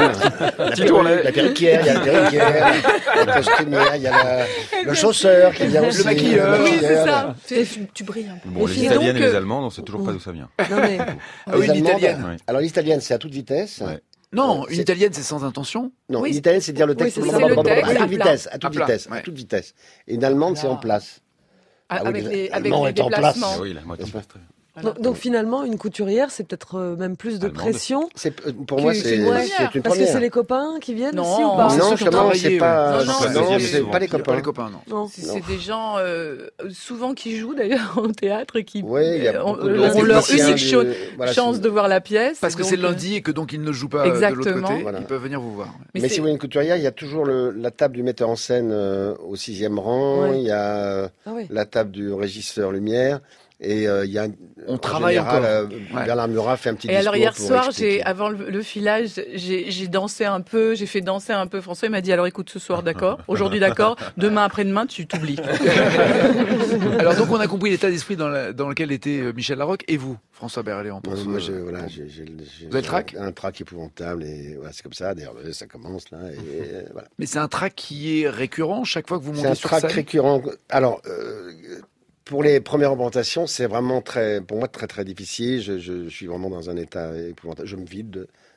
La perruquière, il y a la perruquière, la costumière, il y a le chausseur qui vient aussi. Le maquilleur. Oui, c'est ça. Tu brilles un peu. Bon, les Italiennes et les Allemands, on ne sait toujours pas d'où ça vient. Non, mais... Ah oui, l'italienne. Ouais. Alors l'italienne, c'est à toute vitesse. Ouais. Non, une c'est- italienne, c'est sans intention. Non, Oui, une italienne, c'est dire le texte c'est ça, le texte à à toute plat. vitesse, à À toute plat, vitesse, ouais. à toute vitesse. Et une allemande, c'est en place. Avec oui, les l'allemand est en place. déplacements. Oui, la moitié. Donc finalement, une couturière, c'est peut-être même plus de Allemande. pression. Pour moi, C'est c'est une première. c'est une Parce que première. c'est les copains qui viennent Non, aussi ou pas c'est Non, ceux qui ont justement, travaillé, c'est pas, ouais. Non, non, c'est c'est souvent. pas les Pas copains. les copains, non. Non. C'est des gens souvent qui jouent d'ailleurs au théâtre et qui Oui, il y a ont beaucoup de leur techniciens unique voilà, chance c'est- de voir la pièce. Parce que Donc, c'est lundi et que donc ils ne jouent pas de l'autre Exactement. côté. Voilà. Ils peuvent venir vous voir. Mais c'est- si vous voulez une couturière, il y a toujours la table du metteur en scène au 6e rang, Ouais. il y a Ah oui. la table du régisseur lumière, et il y a On en travaille général, encore. Ouais. Bernard Murat fait un petit Et discours alors hier pour soir, expliquer. avant le filage, j'ai dansé un peu, j'ai fait danser un peu François. Il m'a dit alors écoute ce soir d'accord, aujourd'hui d'accord, demain après-demain tu t'oublies. Alors donc on a compris l'état d'esprit dans lequel était Michel Larocque et vous, François Berléand. Pour Moi, ce- voilà, Vous avez le trac un trac épouvantable, et voilà, c'est comme ça. D'ailleurs, ça commence là, et voilà. Mais c'est un trac qui est récurrent chaque fois que vous C'est montez un sur trac scène. récurrent. Alors, pour les premières représentations, c'est vraiment pour moi très très difficile. Je suis vraiment dans un état épouvantable. Je me vide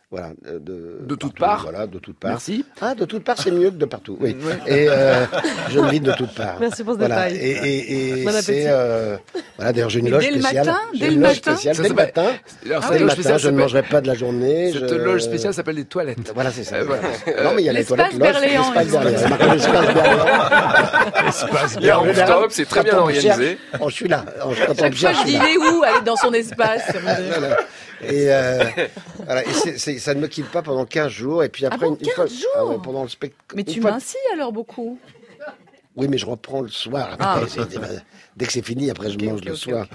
de toutes partout, parts. Voilà, de toutes parts. Merci. Ah, de toutes parts, c'est mieux que de partout. Oui. Ouais. Et je me vide de toutes parts. Merci pour ce Voilà. détail. Et Bon c'est appétit. voilà. D'ailleurs, j'ai une Mais loge dès le spéciale. matin, J'ai dès une le loge matin. spéciale Ça dès le s'appelle- matin. Alors Dès cette le loge matin, spéciale je ne s'appelle mangerai pas de la journée. cette loge spéciale s'appelle les toilettes. Voilà, c'est ça. Voilà. Non, mais il y a les L'espace toilettes loges, Berléand, l'espace ils ont Berléand. dit. Il y a marqué l'espace Berléand. Il y a un En général, rooftop, c'est très bien quand on me organisé. cherche, oh, je suis là. Quand on me Chaque fois cherche, je je suis dis là. il est où Elle est dans son espace. Voilà. Et, voilà. Et ça ne me quitte pas pendant 15 jours. Et puis après, bon, 15 jours pendant le spectacle. Mais tu m'incies alors beaucoup. Oui, mais je reprends le soir. Après. Ah. Dès que c'est fini, après, je mange ok, le ok, soir.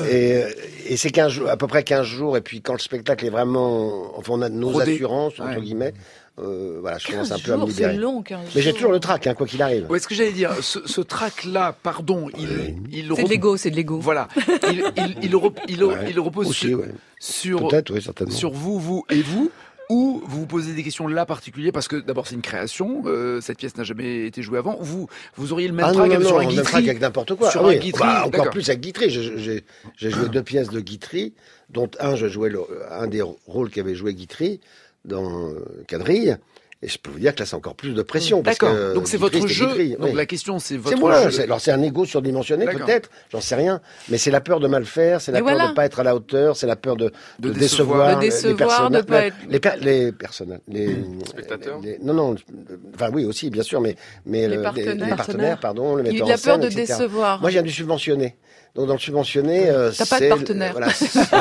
Et c'est 15 jours, à peu près 15 jours. Et puis quand le spectacle est vraiment. Enfin, on a nos Rodé. assurances, entre Ouais. guillemets. Voilà, je commence 15 un peu à me jours, c'est libérer. long 15 Mais j'ai jours. toujours le trac, quoi qu'il arrive. Où est-ce que j'allais dire ce trac-là, pardon, il C'est de l'ego, c'est de l'ego. Voilà. Il repose Aussi, sur, ouais. sur, Peut-être, oui, certainement. sur vous et vous. Ou vous vous posez des questions là particulières parce que d'abord c'est une création, cette pièce n'a jamais été jouée avant. Vous auriez le même Ah trac non, sur un le même trac Guitry. avec n'importe quoi. Sur Ah un oui, Guitry, bah, encore d'accord. plus avec Guitry. J'ai joué 2 pièces de Guitry, dont je jouais un des rôles qu'avait joué Guitry dans Quadrille. Et je peux vous dire que là, c'est encore plus de pression. Parce D'accord. que Donc c'est Guitry, votre c'était jeu. Guitry, Donc oui. la question c'est votre C'est moi. jeu. Alors c'est un ego surdimensionné D'accord. peut-être, j'en sais rien. Mais c'est la peur de mal faire, c'est la Et peur voilà. de ne pas être à la hauteur, c'est la peur de De décevoir, De décevoir, de pas être- les personnages, les Spectateurs. non, enfin oui aussi bien sûr, mais Les les partenaires. partenaires, pardon, le Il y a metteur de la en scène, peur de etc. décevoir. Moi, je viens du subventionné. Donc, dans le subventionné, T'as pas de c'est- partenaire. Voilà.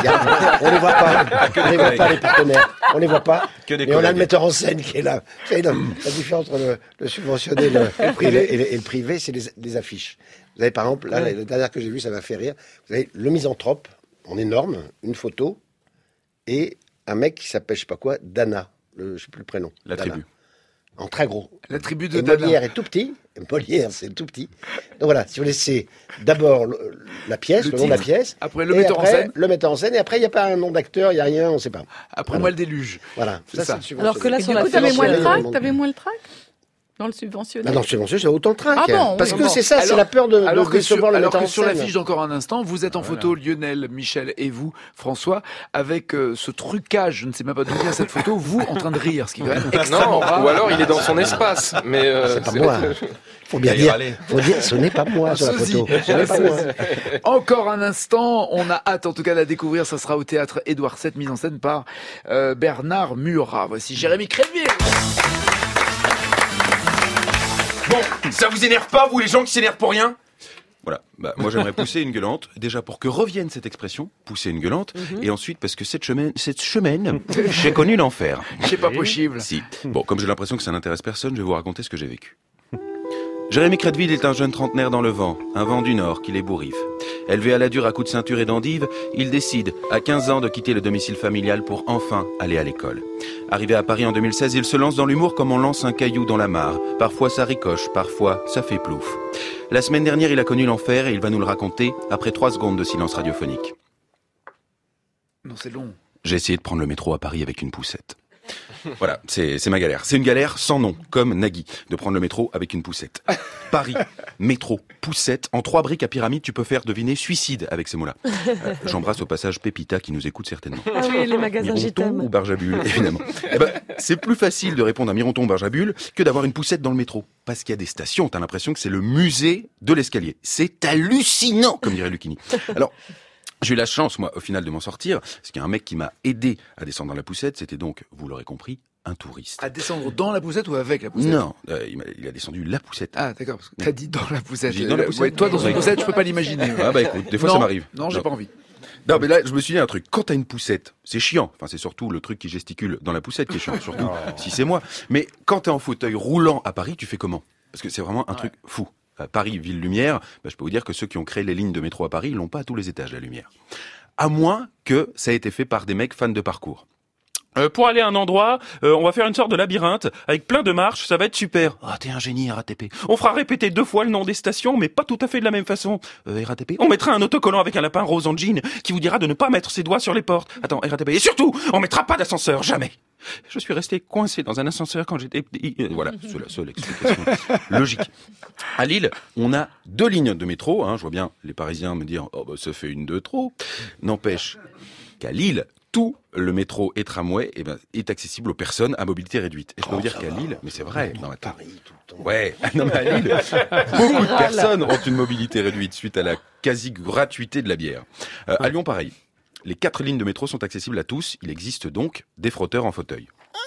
On les voit pas. On les voit pas, les partenaires. On les voit pas. Que des Mais on a le collègues. metteur en scène qui est là. Vous savez, la différence entre le subventionné et le privé, c'est les affiches. Vous avez, par exemple, là, la dernière que j'ai vue, ça m'a fait rire. Vous avez le misanthrope, en énorme, une photo, et un mec qui s'appelle, je sais pas quoi, Dana. Je sais plus le prénom. La Dana. tribu. En très gros. La tribu de Et Dana. Molière est tout petit. Molière, c'est tout petit. Donc voilà, si vous laissez d'abord la pièce, Le le nom de la titre. pièce. Après, le et metteur en après, scène. le metteur en scène. Et après, il n'y a pas un nom d'acteur, il n'y a rien, on ne sait pas. Après moi le déluge. Voilà. C'est ça. le subventionné. Alors que là, Et sur du la coup, t'avais moins le subventionné, trac T'avais moins le trac dans le subventionné Bah non, c'est bon, j'ai autant le trac. Ah bon, Parce oui, que bon. c'est ça, c'est Alors- la peur de Alors que sur, décevoir le alors metteur que en sur scène. l'affiche d'encore un instant, vous êtes en photo Lionel, Michel et vous, François, avec ce trucage, je ne sais même pas d'où vient cette photo, vous en train de rire, ce qui est quand même extrêmement Non, rare. ou alors il est dans son espace. Mais C'est pas moi. Faut bien Il a dire. râlé. Faut dire, ce n'est pas moi sur la sosie. photo. Ce n'est pas moi. Encore un instant, on a hâte en tout cas de la découvrir, ça sera au théâtre Édouard VII, mise en scène par Bernard Murat. Voici Jérémy Crédville. Bon, ça vous énerve pas, vous, les gens qui s'énervent pour rien? Voilà, bah, moi j'aimerais pousser une gueulante, déjà pour que revienne cette expression, pousser une gueulante, et ensuite parce que cette semaine, j'ai connu l'enfer. C'est pas possible. Si. Bon, comme j'ai l'impression que ça n'intéresse personne, je vais vous raconter ce que j'ai vécu. Jérémy Crédville est un jeune trentenaire dans le vent, un vent du nord qui l'ébouriffe. Élevé à la dure à coups de ceinture et d'endive, il décide, à 15 ans, de quitter le domicile familial pour enfin aller à l'école. Arrivé à Paris en 2016, il se lance dans l'humour comme on lance un caillou dans la mare. Parfois ça ricoche, parfois ça fait plouf. La semaine dernière, il a connu l'enfer et il va nous le raconter après 3 secondes de silence radiophonique. Non, c'est long. J'ai essayé de prendre le métro à Paris avec une poussette. Voilà, c'est ma galère. C'est une galère sans nom, comme Nagui, de prendre le métro avec une poussette. Paris, métro, poussette, en 3 briques à pyramide, tu peux faire deviner suicide avec ces mots-là. J'embrasse au passage Pépita qui nous écoute certainement. Ah oui, les magasins Mironton JTM. ou Barjabul, évidemment. C'est plus facile de répondre à Mironton ou Barjabul que d'avoir une poussette dans le métro. Parce qu'il y a des stations, t'as l'impression que c'est le musée de l'escalier. C'est hallucinant, comme dirait Lucchini. Alors, j'ai eu la chance, moi, au final, de m'en sortir, parce qu'il y a un mec qui m'a aidé à descendre dans la poussette. C'était donc, vous l'aurez compris, un touriste. À descendre dans la poussette ou avec la poussette? Non, il a descendu la poussette. Ah, d'accord, parce que t'as dit dans la poussette. J'ai dit dans la poussette. Ouais, toi, dans une Ouais. poussette, je peux pas l'imaginer. Ah bah écoute, des fois Non, ça m'arrive. Non, j'ai pas envie. Non, mais là, je me suis dit un truc. Quand t'as une poussette, c'est chiant. Enfin, c'est surtout le truc qui gesticule dans la poussette qui est chiant, surtout si c'est moi. Mais quand t'es en fauteuil roulant à Paris, tu fais comment? Parce que c'est vraiment un truc fou. Paris, ville lumière, je peux vous dire que ceux qui ont créé les lignes de métro à Paris, ils l'ont pas à tous les étages, la lumière. À moins que ça ait été fait par des mecs fans de parcours. Pour aller à un endroit, on va faire une sorte de labyrinthe avec plein de marches, ça va être super. Ah, t'es un génie, RATP. On fera répéter 2 fois le nom des stations, mais pas tout à fait de la même façon. RATP. On mettra un autocollant avec un lapin rose en jean qui vous dira de ne pas mettre ses doigts sur les portes. Attends, RATP. Et surtout, on mettra pas d'ascenseur, jamais. Je suis resté coincé dans un ascenseur quand j'étais petit. Voilà, c'est la seule explication logique. À Lille, on a 2 lignes de métro. Je vois bien les Parisiens me dire « Oh, bah, ça fait une de trop ». N'empêche qu'à Lille, tout le métro et tramway est accessible aux personnes à mobilité réduite. Et je peux vous dire qu'à Lille, mais c'est vrai, non, attends. Ouais, non mais à Lille, beaucoup de personnes ont une mobilité réduite suite à la quasi-gratuité de la bière. À Lyon, pareil. Les 4 lignes de métro sont accessibles à tous. Il existe donc des frotteurs en fauteuil.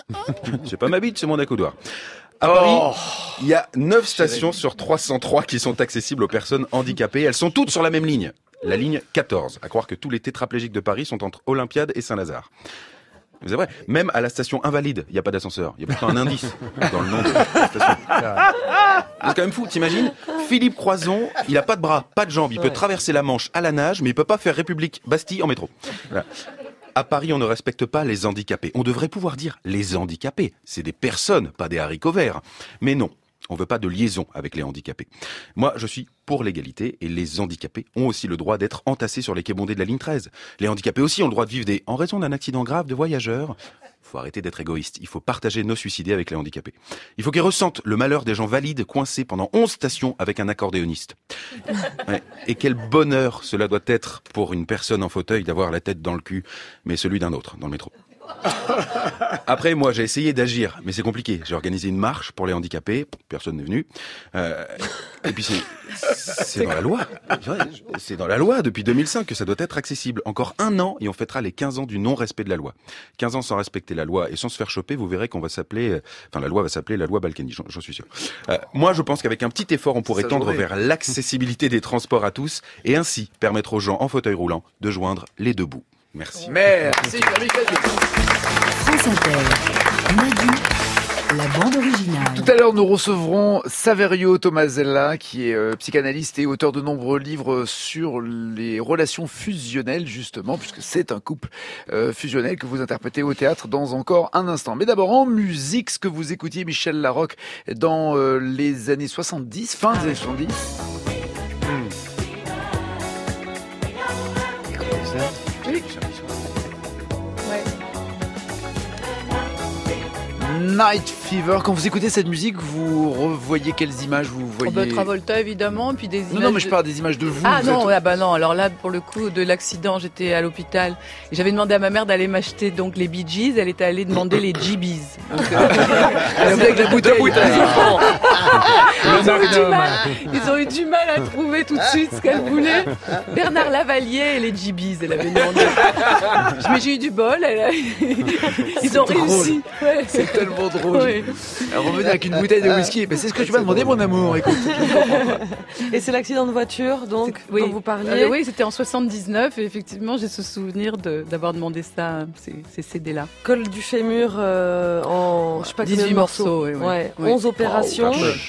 C'est pas ma bite, c'est mon accoudoir. À Paris, il y a 9 stations sur 303 qui sont accessibles aux personnes handicapées. Elles sont toutes sur la même ligne. La ligne 14. À croire que tous les tétraplégiques de Paris sont entre Olympiade et Saint-Lazare. C'est vrai. Même à la station Invalide, il n'y a pas d'ascenseur. Il y a pourtant un indice dans le nom de la station. C'est quand même fou. T'imagines? Philippe Croizon, il a pas de bras, pas de jambes. Il peut traverser la Manche à la nage, mais il peut pas faire République Bastille en métro. Voilà. À Paris, on ne respecte pas les handicapés. On devrait pouvoir dire les handicapés. C'est des personnes, pas des haricots verts. Mais non. On veut pas de liaison avec les handicapés. Moi, je suis pour l'égalité et les handicapés ont aussi le droit d'être entassés sur les quais bondés de la ligne 13. Les handicapés aussi ont le droit de vivre en raison d'un accident grave de voyageurs. Faut arrêter d'être égoïste. Il faut partager nos suicidés avec les handicapés. Il faut qu'ils ressentent le malheur des gens valides coincés pendant 11 stations avec un accordéoniste. Ouais. Et quel bonheur cela doit être pour une personne en fauteuil d'avoir la tête dans le cul, mais celui d'un autre dans le métro. Après, moi, j'ai essayé d'agir, mais c'est compliqué. J'ai organisé une marche pour les handicapés, personne n'est venu. Et puis c'est dans la loi. C'est dans la loi depuis 2005 que ça doit être accessible. Encore 1 an et on fêtera les 15 ans du non-respect de la loi. 15 ans sans respecter la loi et sans se faire choper, vous verrez qu'on va s'appeler, la loi va s'appeler la loi Balkany, j'en suis sûr. Moi, je pense qu'avec un petit effort, on pourrait tendre vers l'accessibilité des transports à tous et ainsi permettre aux gens en fauteuil roulant de joindre les 2 bouts. Merci. Merci. France Inter, Nagui, la bande originale. Tout à l'heure, nous recevrons Saverio Tomasella, qui est psychanalyste et auteur de nombreux livres sur les relations fusionnelles, justement, puisque c'est un couple fusionnel que vous interprétez au théâtre dans encore un instant. Mais d'abord, en musique, ce que vous écoutiez, Michel Larocque, dans les années 70, fin des années 70. Night Fever. Quand vous écoutez cette musique, vous revoyez quelles images vous voyez? Travolta évidemment, puis des images. Non, mais je parle des images de vous. Ah non, non. Alors là, pour le coup de l'accident, j'étais à l'hôpital. Et j'avais demandé à ma mère d'aller m'acheter donc les Bee Gees. Elle était allée demander les GBs. Avec la bouteille. Ils ont eu du mal à trouver tout de suite ce qu'elle voulait. Bernard Lavalier et les GBs, elle avait demandé. Mais j'ai eu du bol. Ils ont réussi. Ouais. C'est tellement drôle. Oui. Revenez avec une bouteille de whisky. Mais c'est ce que tu m'as demandé, mon amour. Écoute. Et c'est l'accident de voiture, donc, dont vous parliez. Oui, c'était en 79. Et effectivement, j'ai ce souvenir d'avoir demandé ça, ces CD-là. Col du fémur en, je sais pas, 18 morceaux. Ouais. 11 opérations.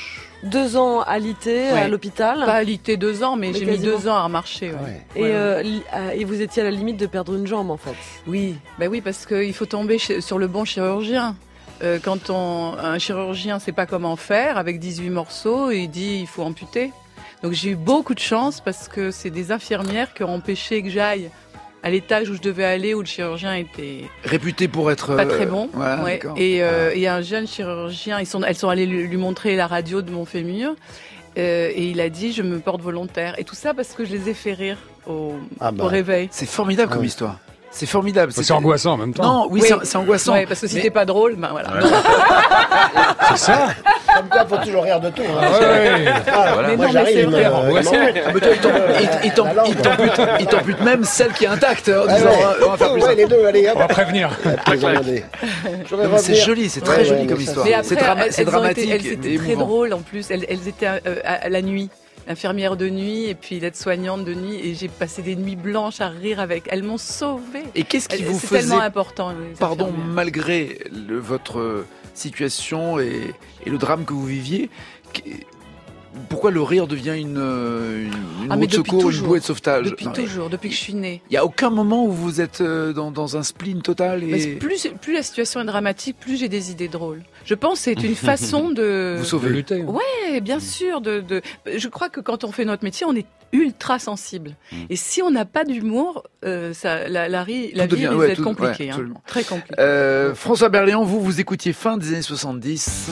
2 ans alité à Ouais. l'hôpital. Pas alité 2 ans, mais j'ai mis quasiment. 2 ans à remarcher. Ouais. Ouais. Et vous étiez à la limite de perdre une jambe en fait. Oui, bah oui, parce qu'il faut tomber sur le bon chirurgien. Quand un chirurgien sait pas comment faire, avec 18 morceaux, il dit il faut amputer. Donc j'ai eu beaucoup de chance parce que c'est des infirmières qui ont empêché que j'aille à l'étage où je devais aller, où le chirurgien était Réputé pour être pas très bon. Voilà, Ouais. d'accord. Et un jeune chirurgien, elles sont allées lui montrer la radio de mon fémur. Et il a dit je me porte volontaire. Et tout ça parce que je les ai fait rire au réveil. C'est formidable comme histoire. C'est formidable. C'est angoissant en même temps. Non, oui, Oui. c'est angoissant. Ouais, parce que si t'es pas drôle, ben voilà. C'est ça. Comme quoi, faut toujours rire de tout. Hein. Voilà. Mais Moi, non, mais j'arrive, c'est vrai. Mais toi, il t'ampute même celle qui est intacte en disant on va faire plus ouais, les deux, allez, hop. On va prévenir. C'est joli, c'est très Ouais, joli ouais, comme mais ça, histoire. Mais C'est après, c'est dramatique. elles et étaient très émouvant. drôles en plus. Elles étaient à la nuit. Infirmière de nuit et puis l'aide-soignante de nuit. Et j'ai passé des nuits blanches à rire avec. Elles m'ont sauvée. Et qu'est-ce qui vous C'est faisait, tellement important. les pardon, infirmières. malgré votre situation et le drame que vous viviez, pourquoi le rire devient une Ah, roue mais de depuis secours, une toujours. bouée de sauvetage? Depuis toujours, depuis que je suis née. Il n'y a aucun moment où vous êtes dans un spleen total Mais et plus la situation est dramatique, plus j'ai des idées drôles. Je pense que c'est une façon de... vous De sauvez. lutter. Ouais, bien sûr. Je crois que quand on fait notre métier, on est ultra sensible. Et si on n'a pas d'humour, la vie devient- risque ouais, d'être tout- compliquée. ouais, hein. absolument. Très compliquée. François Berléand, vous écoutiez fin des années 70.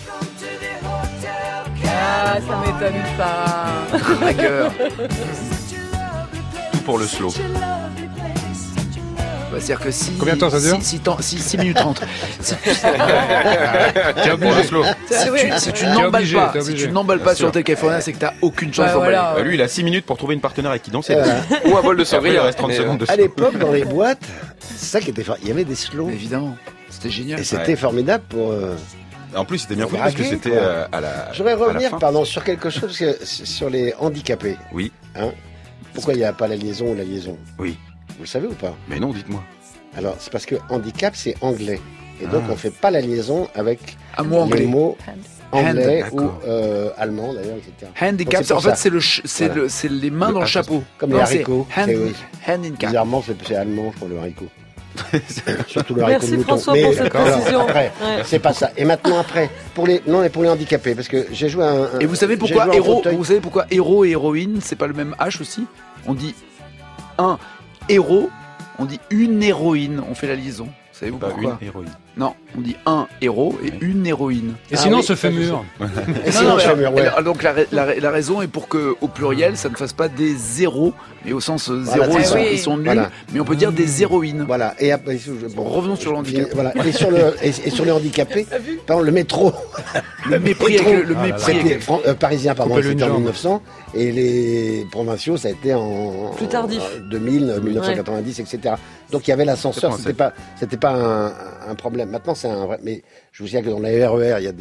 Ah, ça m'étonne pas. Dragueur. Tout pour le slow. Bah, c'est-à-dire que si... Combien de temps ça dure 6 minutes 30. Si tu, T'es obligé. si tu n'emballes obligé, pas, t'es si obligé. tu n'emballes pas sur tes Californiens, c'est que t'as aucune chance Bah, d'emballer. voilà. Bah, lui, il a 6 minutes pour trouver une partenaire avec qui danser. Ou un bol de Après, il sangria. reste 30 secondes de À slow. l'époque, dans les boîtes, c'est ça qui était fort. Il y avait des slows. Mais évidemment, c'était génial. Et c'était Ouais. formidable pour. En plus, c'était bien Faut foutu parce que braquer, c'était quoi. à la. Je voudrais à la revenir, fin. pardon, sur quelque chose, parce que sur les handicapés. Oui. Hein, pourquoi il n'y a pas la liaison ou la liaison? Oui. Vous le savez ou pas? Mais non, dites-moi. Alors, c'est parce que handicap, c'est anglais. Et donc, on fait pas la liaison avec Un mot les anglais. mots anglais Hand, ou d'accord. allemand, d'ailleurs, etc. Handicap, Donc, c'est en pour fait, ça. c'est les mains dans le chapeau. Comme Non, les c'est haricots. C'est, oui. Handicap. Bizarrement, c'est allemand, je crois, le haricot. Surtout le haricot Merci de mouton. François Mais, pour cette alors, précision. après, Ouais. c'est pas ça. Et maintenant, après, pour les handicapés, parce que j'ai joué un. Et vous savez pourquoi j'ai joué en héros, fauteuil. vous savez pourquoi héros et héroïne, c'est pas le même H aussi? On dit un héros, on dit une héroïne, on fait la liaison. Savez-vous Pas pourquoi? une héroïne. Non, on dit un héros et une héroïne. Et sinon, oui, ce ça, je fémur. Et sinon, je fais mur, ouais. Donc la raison est pour que au pluriel, ça ne fasse pas des zéros, mais au sens Voilà, zéro, c'est ils ça. sont nuls, Voilà. mais on peut dire des héroïnes. Voilà. Et après, bon, Revenons sur le handicap. Voilà. Et sur les handicapés, par exemple, le métro. Le mépris avec le mépris. C'était parisien, pardon, Coupez-le c'était une en jambe. 1900. Et les provinciaux, ça a été en. Plus tardif. 2000, 1990, etc. Donc il y avait l'ascenseur, c'était pas un problème. Maintenant, c'est un vrai. Mais je vous signale que dans la RER, il y a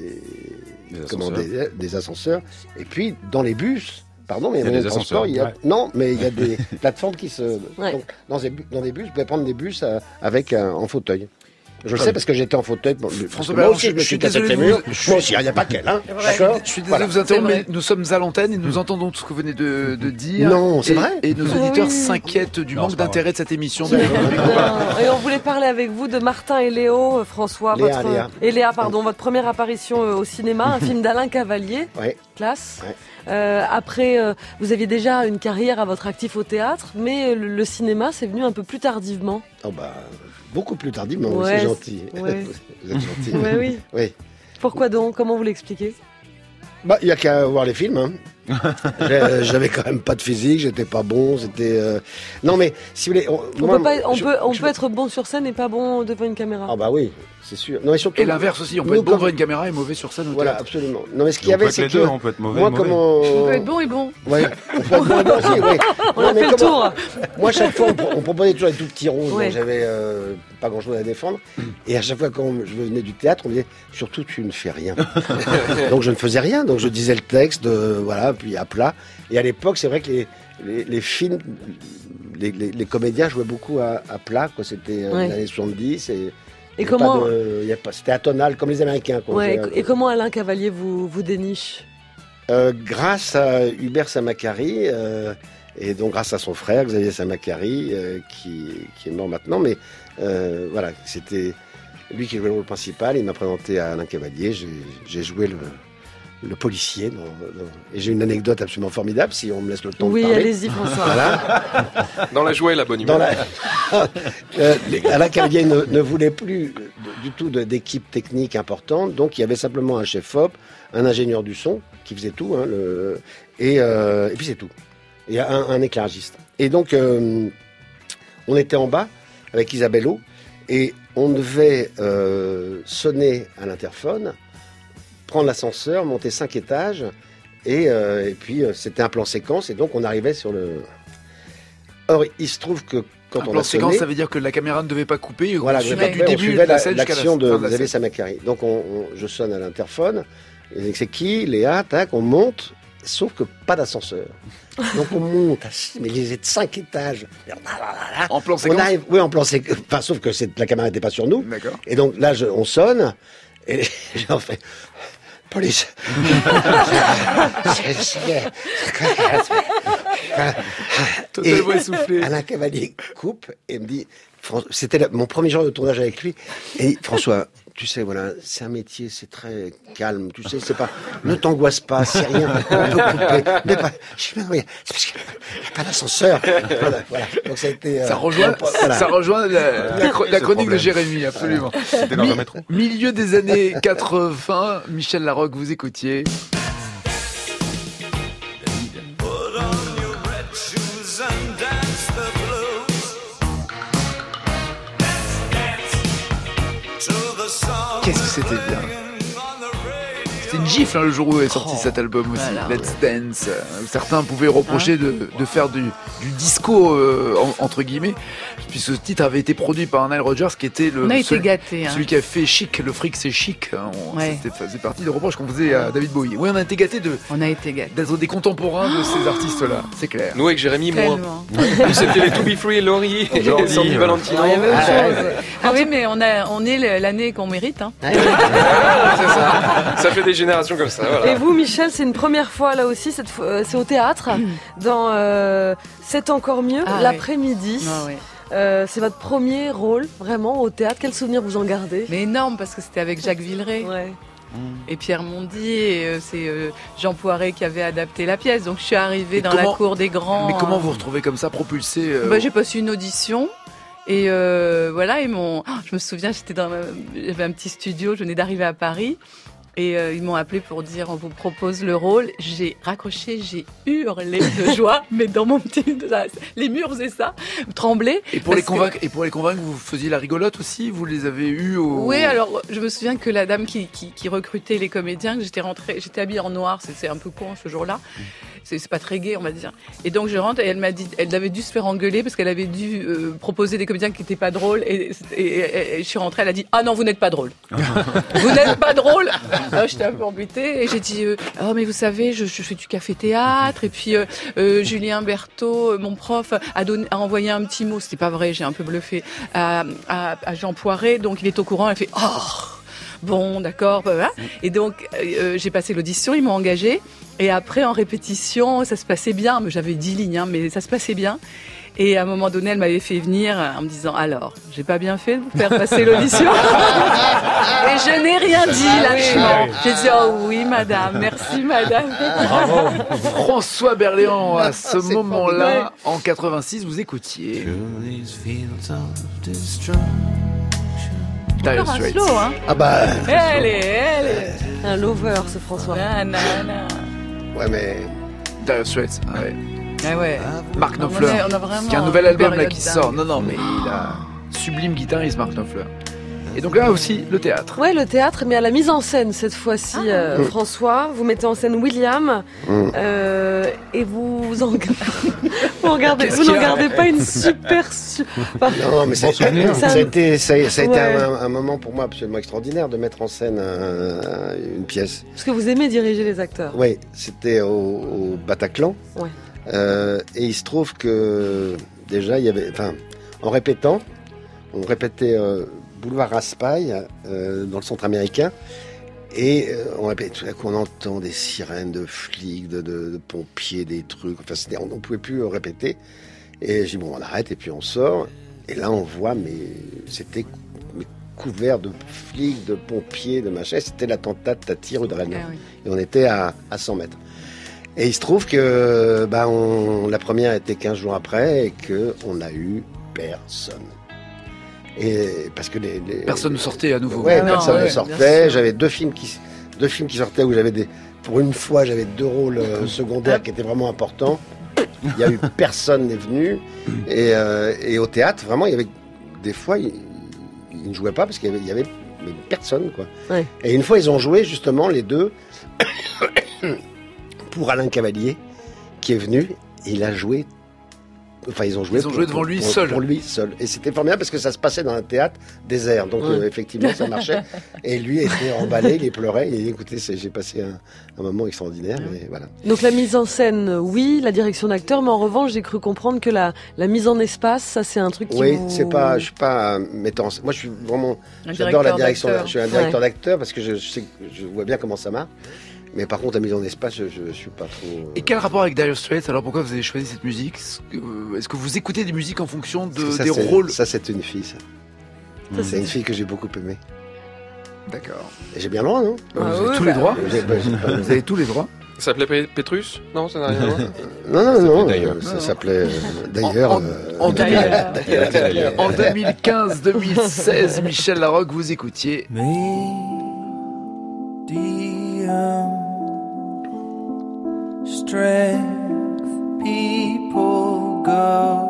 des ascenseurs. Et puis, dans les bus, pardon, mais Il y a dans des les transports, ascenseurs. Ouais. non, mais il y a des plateformes qui se. Ouais. Donc, dans des bus, vous pouvez prendre des bus avec en fauteuil. Je le sais parce que j'étais en fauteuil. François moi Berléand, aussi, je me je suis suis cassé désolé le de fémur. vous- Moi aussi, il n'y a pas qu'elle. Hein. D'accord. Je suis désolé Voilà. de vous interrompre, C'est mais vrai. nous sommes à l'antenne et nous entendons tout ce que vous venez de dire. Non, c'est vrai. Et nos Ah auditeurs oui. s'inquiètent du Non, manque c'est pas d'intérêt de cette émission. Non, et on voulait parler avec vous de Martin et Léo, François, Léa. et Léa, pardon, votre première apparition au cinéma, un film d'Alain Cavalier, Ouais. classe. Ouais. Après, vous aviez déjà une carrière à votre actif au théâtre, mais le cinéma, c'est venu un peu plus tardivement. Oh bah, beaucoup plus tardivement, Ouais, c'est gentil. ouais. Vous êtes gentil. Ouais, oui. Oui. Pourquoi donc? Comment vous l'expliquez? Bah, il y a qu'à voir les films. Hein. J'avais quand même pas de physique, j'étais pas bon, c'était. Non mais si vous voulez, On peut être bon sur scène et pas bon devant une caméra. Ah bah oui, c'est sûr. Non mais surtout. Et l'inverse aussi, on peut nous, être bon comme- devant une caméra et mauvais sur scène au Voilà, théâtre. absolument. Non mais ce qu'il y On avait, peut être c'est les que deux, on peut être mauvais. moi, mauvais. comment On peut être bon et bon. Ouais, on peut être bon et bon aussi, oui. On Non, a mais fait le comment- tour. Moi, chaque fois, on proposait toujours les tout petits rôles, Ouais. donc j'avais pas grand-chose à défendre. Et à chaque fois, quand je venais du théâtre, on me disait surtout tu ne fais rien. Donc je ne faisais rien, donc je disais le texte, voilà, puis à plat. Et à l'époque, c'est vrai que les films, les comédiens jouaient beaucoup à plat, quoi. C'était Ouais. les années 70 et Et comment C'était atonal, comme les Américains. Ouais, et comment Alain Cavalier vous déniche? Grâce à Hubert Samacari, et donc grâce à son frère Xavier Samacari, qui est mort maintenant, mais voilà, c'était lui qui jouait le rôle principal. Il m'a présenté à Alain Cavalier. J'ai joué le policier. Et j'ai une anecdote absolument formidable, si on me laisse le temps de parler. Oui, allez-y, François. Voilà. Dans la joie et la bonne humeur. Alain Cavalier ne voulait plus du tout d'équipe technique importante, donc il y avait simplement un chef-op, un ingénieur du son qui faisait tout, hein, et puis c'est tout. Et un éclairagiste. Et donc, on était en bas avec Isabello, et on devait sonner à l'interphone, prendre l'ascenseur, monter 5 étages, et puis c'était un plan séquence, et donc on arrivait sur le... Or, il se trouve que quand un on plan a sonné... séquence, ça veut dire que la caméra ne devait pas couper, voilà, on suivait du on début de suivait la scène jusqu'à l'action de fin de la Xavier scène. Samacari. Donc je sonne à l'interphone, et c'est qui? Léa, tac, on monte, sauf que pas d'ascenseur. Donc on monte, mais ils étaient 5 étages. En plan On séquence. arrive, oui, en plan séquence, enfin, sauf que la caméra n'était pas sur nous. D'accord. Et donc là, on sonne, et j'en fais... Police. Totalement essoufflé. Alain Cavalier coupe et me dit, c'était mon premier jour de tournage avec lui, et François, tu sais, voilà, c'est un métier, c'est très calme, tu sais, c'est pas, ne t'angoisse pas, c'est rien, on peut couper, mais pas, je dis, mais oui, c'est parce qu'il n'y a pas d'ascenseur. Voilà. Donc ça a été, Ça rejoint, voilà. ça rejoint la chronique de problème. Jérémy, absolument. C'était dans un métro. Milieu des années 80, Michel Larocque, vous écoutiez. Qu'est-ce que c'était bien. C'était une gifle, hein, le jour où est sorti cet album aussi, voilà. Let's Dance. Certains pouvaient reprocher de faire du disco, entre guillemets, puisque ce titre avait été produit par Nile Rodgers, qui était On a été gâtés. celui qui a fait Chic, le fric c'est chic. Ouais. C'était faisait partie des reproches qu'on faisait à David Bowie. Oui, on a été gâtés On a été gâtés. d'être des contemporains de ces artistes-là, c'est clair. Nous avec Jérémy, moins. Tellement. Nous, c'était les To Be Free, Laurie, Jordi, Sandy Valentino. Il y avait autre chose. Ah oui, mais on est l'année qu'on mérite. Hein. C'est ça. Ça fait des générations comme ça. Voilà. Et vous, Michel, c'est une première fois là aussi, cette fois, c'est au théâtre, dans C'est encore mieux, Ah, l'après-midi. Ah, ouais. C'est votre premier rôle, vraiment, au théâtre. Quel souvenir vous en gardez? Mais énorme, parce que c'était avec Jacques Villeray Ouais. et Pierre Mondy, et c'est Jean Poiret qui avait adapté la pièce. Donc je suis arrivée Et dans comment- la cour des grands. Mais comment vous retrouvez comme ça, propulsé J'ai passé une audition. Et voilà, je me souviens, j'avais un petit studio, je venais d'arriver à Paris. Et ils m'ont appelé pour dire on vous propose le rôle. J'ai raccroché, j'ai hurlé de joie, mais dans mon petit, les murs faisaient ça, tremblaient. Et pour les parce que- convaincre, vous faisiez la rigolote aussi. Vous les avez eus au. Oui, alors je me souviens que la dame qui recrutait les comédiens, que j'étais habillée en noir, c'est un peu con ce jour-là. C'est pas très gai, on va dire. Et donc je rentre et elle m'a dit, elle avait dû se faire engueuler parce qu'elle avait dû proposer des comédiens qui n'étaient pas drôles. Et je suis rentrée, elle a dit ah non, vous n'êtes pas drôle. Vous n'êtes pas drôle. Alors j'étais un peu embêtée et j'ai dit oh mais vous savez, je fais du café théâtre et puis Julien Berthaud, mon prof, a envoyé un petit mot. C'était pas vrai, j'ai un peu bluffé à Jean Poiret, donc il est au courant. Elle fait oh. Bon, d'accord, voilà. Et donc, j'ai passé l'audition, ils m'ont engagée. Et après, en répétition, ça se passait bien. Mais j'avais 10 lignes, hein, mais ça se passait bien. Et à un moment donné, elle m'avait fait venir en me disant, alors, j'ai pas bien fait de vous faire passer l'audition. Et je n'ai rien dit, lâchement. J'ai dit, oh oui, madame, merci, madame. Bravo. François Berléand, à ce C'est moment-là, en 86, vous écoutiez. Dire Encore un Straits. slow, hein. Ah bah, Elle est. Un lover, ce François. Nanana. ouais, mais Dire Straits, ah ouais. Ah ouais. Mark On Knopfler, a vraiment qui a un nouvel album là période qui dingue. sort. Non, mais il a sublime guitariste, Mark Knopfler. Et donc là aussi, le théâtre. Ouais, le théâtre, mais à la mise en scène cette fois-ci, François. Vous mettez en scène William et vous n'en gardez pas une super. non, mais ça souvenir. a été Ouais. un moment pour moi absolument extraordinaire de mettre en scène une pièce. Parce que vous aimez diriger les acteurs. Oui, c'était au Bataclan. Ouais. Et il se trouve que déjà, il y avait, en répétant, on répétait boulevard Raspail, dans le centre américain. Et on répète, tout à coup on entend des sirènes de flics, de pompiers, des trucs. Enfin, on ne pouvait plus répéter. Et j'ai dit bon, on arrête et puis on sort. Et là on voit, mais c'était couvert de flics, de pompiers, de machin. C'était l'attentat de Tati rue de Rennes. Ah oui. Et on était à 100 mètres. Et il se trouve que la première était 15 jours après et qu'on n'a eu personne. Et parce que personne ne sortait à nouveau. Ouais, personne ne sortait. J'avais deux films qui sortaient où pour une fois, j'avais 2 rôles secondaires qui étaient vraiment importants. Il y a eu personne n'est venu. Et au théâtre, vraiment, il y avait des fois, ils ne jouaient pas parce qu'il y avait personne, quoi. Ouais. Et une fois, ils ont joué justement les deux pour Alain Cavalier, qui est venu. Et il a joué. Enfin, ils ont joué devant lui seul. Pour lui seul. Et c'était formidable parce que ça se passait dans un théâtre désert. Donc, effectivement, ça marchait. Et lui était emballé, il pleurait. Il dit, écoutez, j'ai passé un moment extraordinaire. Et voilà. Donc, la mise en scène, oui, la direction d'acteur. Mais en revanche, j'ai cru comprendre que la mise en espace, ça, c'est un truc qui je suis pas mettant en scène. Moi, je suis vraiment... J'adore la direction. Je suis un directeur d'acteur parce que je vois bien comment ça marche. Mais par contre, la mise en espace, je suis pas trop... Et quel rapport avec Dire Straits? Alors pourquoi vous avez choisi cette musique? Est-ce que vous écoutez des musiques en fonction des rôles? Ça, c'est une fille, ça. C'est une fille que j'ai beaucoup aimée. D'accord. Et j'ai bien le droit, non? Vous avez tous les droits. Vous avez tous les droits. Ça s'appelait Pétrus? Non, ça n'a rien à voir. Non. Ça s'appelait d'ailleurs. En 2015-2016, Michel Larocque, vous écoutiez. Strength, people go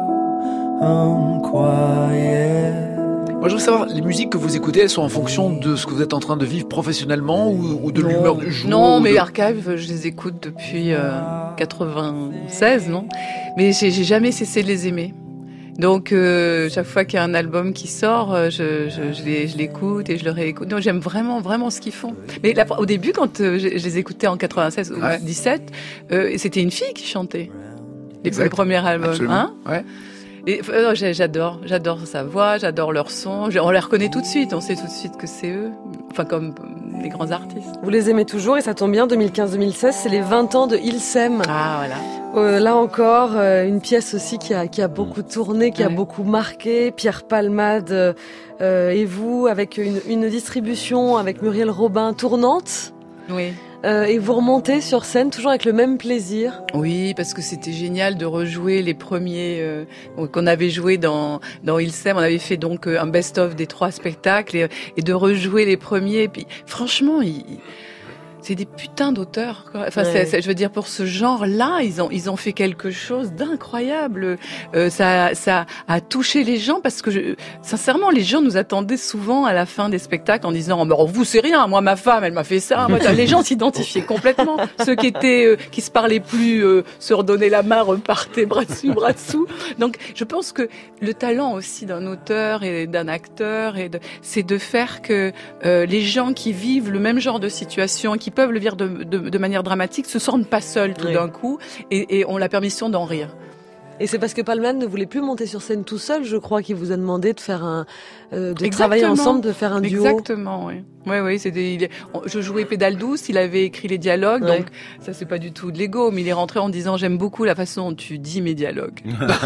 quiet. Moi, je veux savoir, les musiques que vous écoutez, elles sont en fonction de ce que vous êtes en train de vivre professionnellement ou de l'humeur du jour? Non, mais Archive, je les écoute depuis 96, non? Mais j'ai jamais cessé de les aimer. Donc chaque fois qu'il y a un album qui sort, je l'écoute et je le réécoute. Donc j'aime vraiment ce qu'ils font. Mais au début, quand je les écoutais en 96 ou 17, c'était une fille qui chantait les premiers albums. Absolument. Hein, ouais. Et j'adore sa voix, j'adore leur son. On les reconnaît tout de suite, on sait tout de suite que c'est eux. Enfin, comme les grands artistes. Vous les aimez toujours et ça tombe bien, 2015-2016, c'est les 20 ans de Il s'aime. Ah, voilà. Là encore, une pièce aussi qui a beaucoup tourné, qui a beaucoup marqué. Pierre Palmade et vous, avec une distribution avec Muriel Robin tournante. Oui. Et vous remontez sur scène toujours avec le même plaisir. Oui, parce que c'était génial de rejouer les premiers qu'on avait joués dans Il s'aime. On avait fait donc un best-of des 3 spectacles et de rejouer les premiers. Et puis franchement, c'est des putains d'auteurs, quoi. Enfin, je veux dire, pour ce genre-là, ils ont fait quelque chose d'incroyable. Ça a touché les gens parce que sincèrement, les gens nous attendaient souvent à la fin des spectacles en disant, mais vous c'est rien, moi ma femme, elle m'a fait ça. Moi, les gens s'identifiaient complètement. Ceux qui se parlaient plus, se redonnaient la main, repartaient bras dessous. Donc, je pense que le talent aussi d'un auteur et d'un acteur, c'est de faire que les gens qui vivent le même genre de situation, qui peuvent le vivre de manière dramatique, se sentent pas seuls tout d'un coup et ont la permission d'en rire. Et c'est parce que Palmade ne voulait plus monter sur scène tout seul, je crois, qu'il vous a demandé de faire travailler ensemble, de faire un duo. Exactement, oui. Oui, je jouais Pédale douce, il avait écrit les dialogues, donc ça c'est pas du tout de l'ego, mais il est rentré en disant j'aime beaucoup la façon dont tu dis mes dialogues.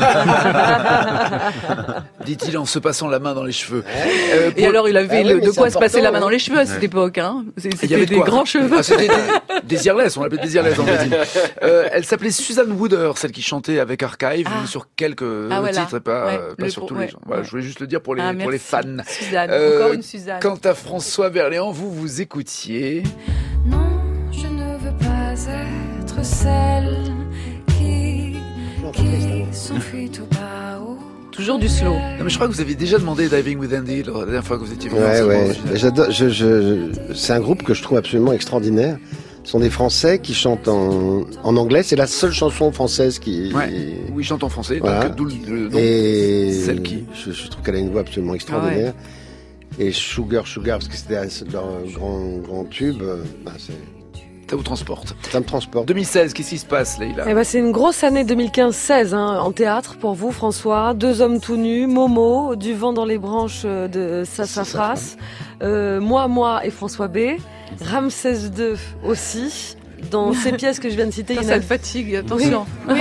Dit-il en se passant la main dans les cheveux. Et alors il avait de quoi se passer la main dans les cheveux à cette époque, hein. C'était des grands cheveux. C'était des earless, on l'appelait des earless en Brésil. Elle s'appelait Suzanne Wooder, celle qui chantait avec Archive, sur quelques titres et pas sur tous les gens. Voilà, je voulais juste le dire pour les fans. Suzanne, encore une Suzanne. Quant à François Berléand, vous écoutiez. Non, je ne veux pas être celle qui s'enfuit tout bas haut. Toujours du slow. Non, mais je crois que vous avez déjà demandé Diving with Andy la dernière fois que vous étiez venu. Ouais. J'adore. C'est un groupe que je trouve absolument extraordinaire. Ce sont des Français qui chantent en anglais. C'est la seule chanson française qui... Oui, chante en français. Voilà. Donc, d'où le nom. Et celle qui... Je trouve qu'elle a une voix absolument extraordinaire. Et Sugar, parce que c'était leur grand tube. Ça vous transporte. Ça me transporte. 2016, qu'est-ce qui se passe, Leïla? Eh ben, c'est une grosse année 2015-16 en théâtre pour vous, François. 2 hommes tout nus, Momo, Du vent dans les branches de Sassafras, Moi et François B, Ramsès II aussi. Dans ces pièces que je viens de citer, Ça te fatigue, attention.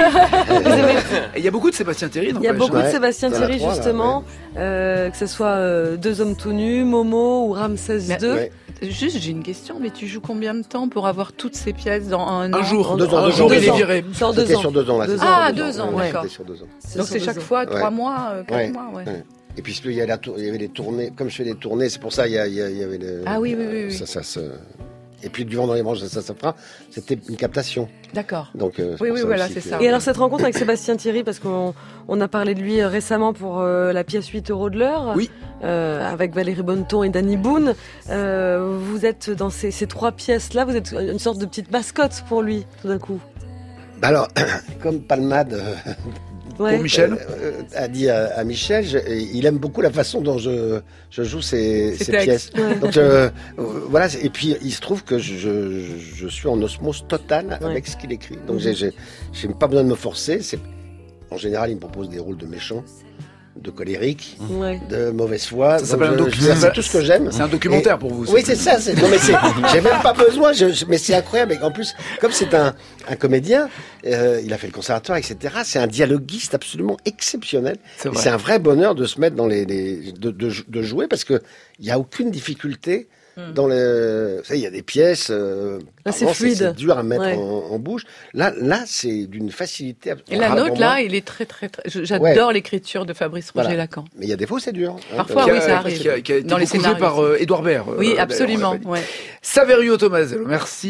Il y a beaucoup de Sébastien Thierry, il y a beaucoup de Ouais, Sébastien il y en a Thierry 3, là, justement, que ce soit 2 hommes tout nus, Momo ou Ramsès II. Ouais. Juste, j'ai une question, mais tu joues combien de temps pour avoir toutes ces pièces dans un an? Un jour, Deux ans, un deux jour, ans, il deux est ans. viré. Sur 2 C'était ans. sur 2 ans, là. c'est Ah, ça, 2 ans, ouais, d'accord. C'était sur 2 ans. Donc c'est chaque fois 3 mois, 4 Ouais. mois, ouais. Ouais. Et puis il y avait les tournées, comme je fais des tournées, c'est pour ça il y avait le. Ah oui, oui, oui, oui. Ça se. Et puis du vent dans les branches, ça fera. C'était une captation. D'accord. Donc. c'est Oui, pour oui, ça voilà, aussi c'est que- ça. Et alors cette rencontre avec Sébastien Thierry, parce qu'on a parlé de lui récemment pour la pièce 8 € de l'heure, Oui. avec Valérie Bonneton et Danny Boone. Vous êtes dans ces 3 pièces-là, vous êtes une sorte de petite mascotte pour lui, tout d'un coup. Bah alors, comme Palmade Ouais. Pour Michel. a dit à Michel, il aime beaucoup la façon dont je joue ces Ces pièces. textes. Ouais. Donc voilà, et puis il se trouve que je suis en osmose totale Ouais. avec ce qu'il écrit. Donc j'ai pas besoin de me forcer. En général, il me propose des rôles de méchant, de colérique, Ouais. de mauvaise foi. Ça s'appelle un Donc, c'est tout ce que j'aime. C'est un documentaire pour vous. Oui, c'est ça. Non, mais j'ai même pas besoin. Mais c'est incroyable. Et en plus, comme c'est un comédien, il a fait le conservatoire, etc. C'est un dialoguiste absolument exceptionnel. C'est Et vrai. c'est un vrai bonheur de se mettre dans de jouer parce que il y a aucune difficulté dans le. Vous savez, il y a des pièces. Là, c'est vraiment, fluide. C'est dur à mettre Ouais. en bouche. Là, c'est d'une facilité. Et la rare nôtre, pour moi. là, il est très, très, très... J'adore l'écriture de Fabrice Voilà. Roger-Lacan. Mais il y a des fois, c'est dur. Parfois, Qui a- oui, ça arrive. Qui a été Dans les beaucoup joué scénarios par Édouard Baird. Oui, d'ailleurs, absolument. on l'a pas dit. Ouais. Saverio Tomasello,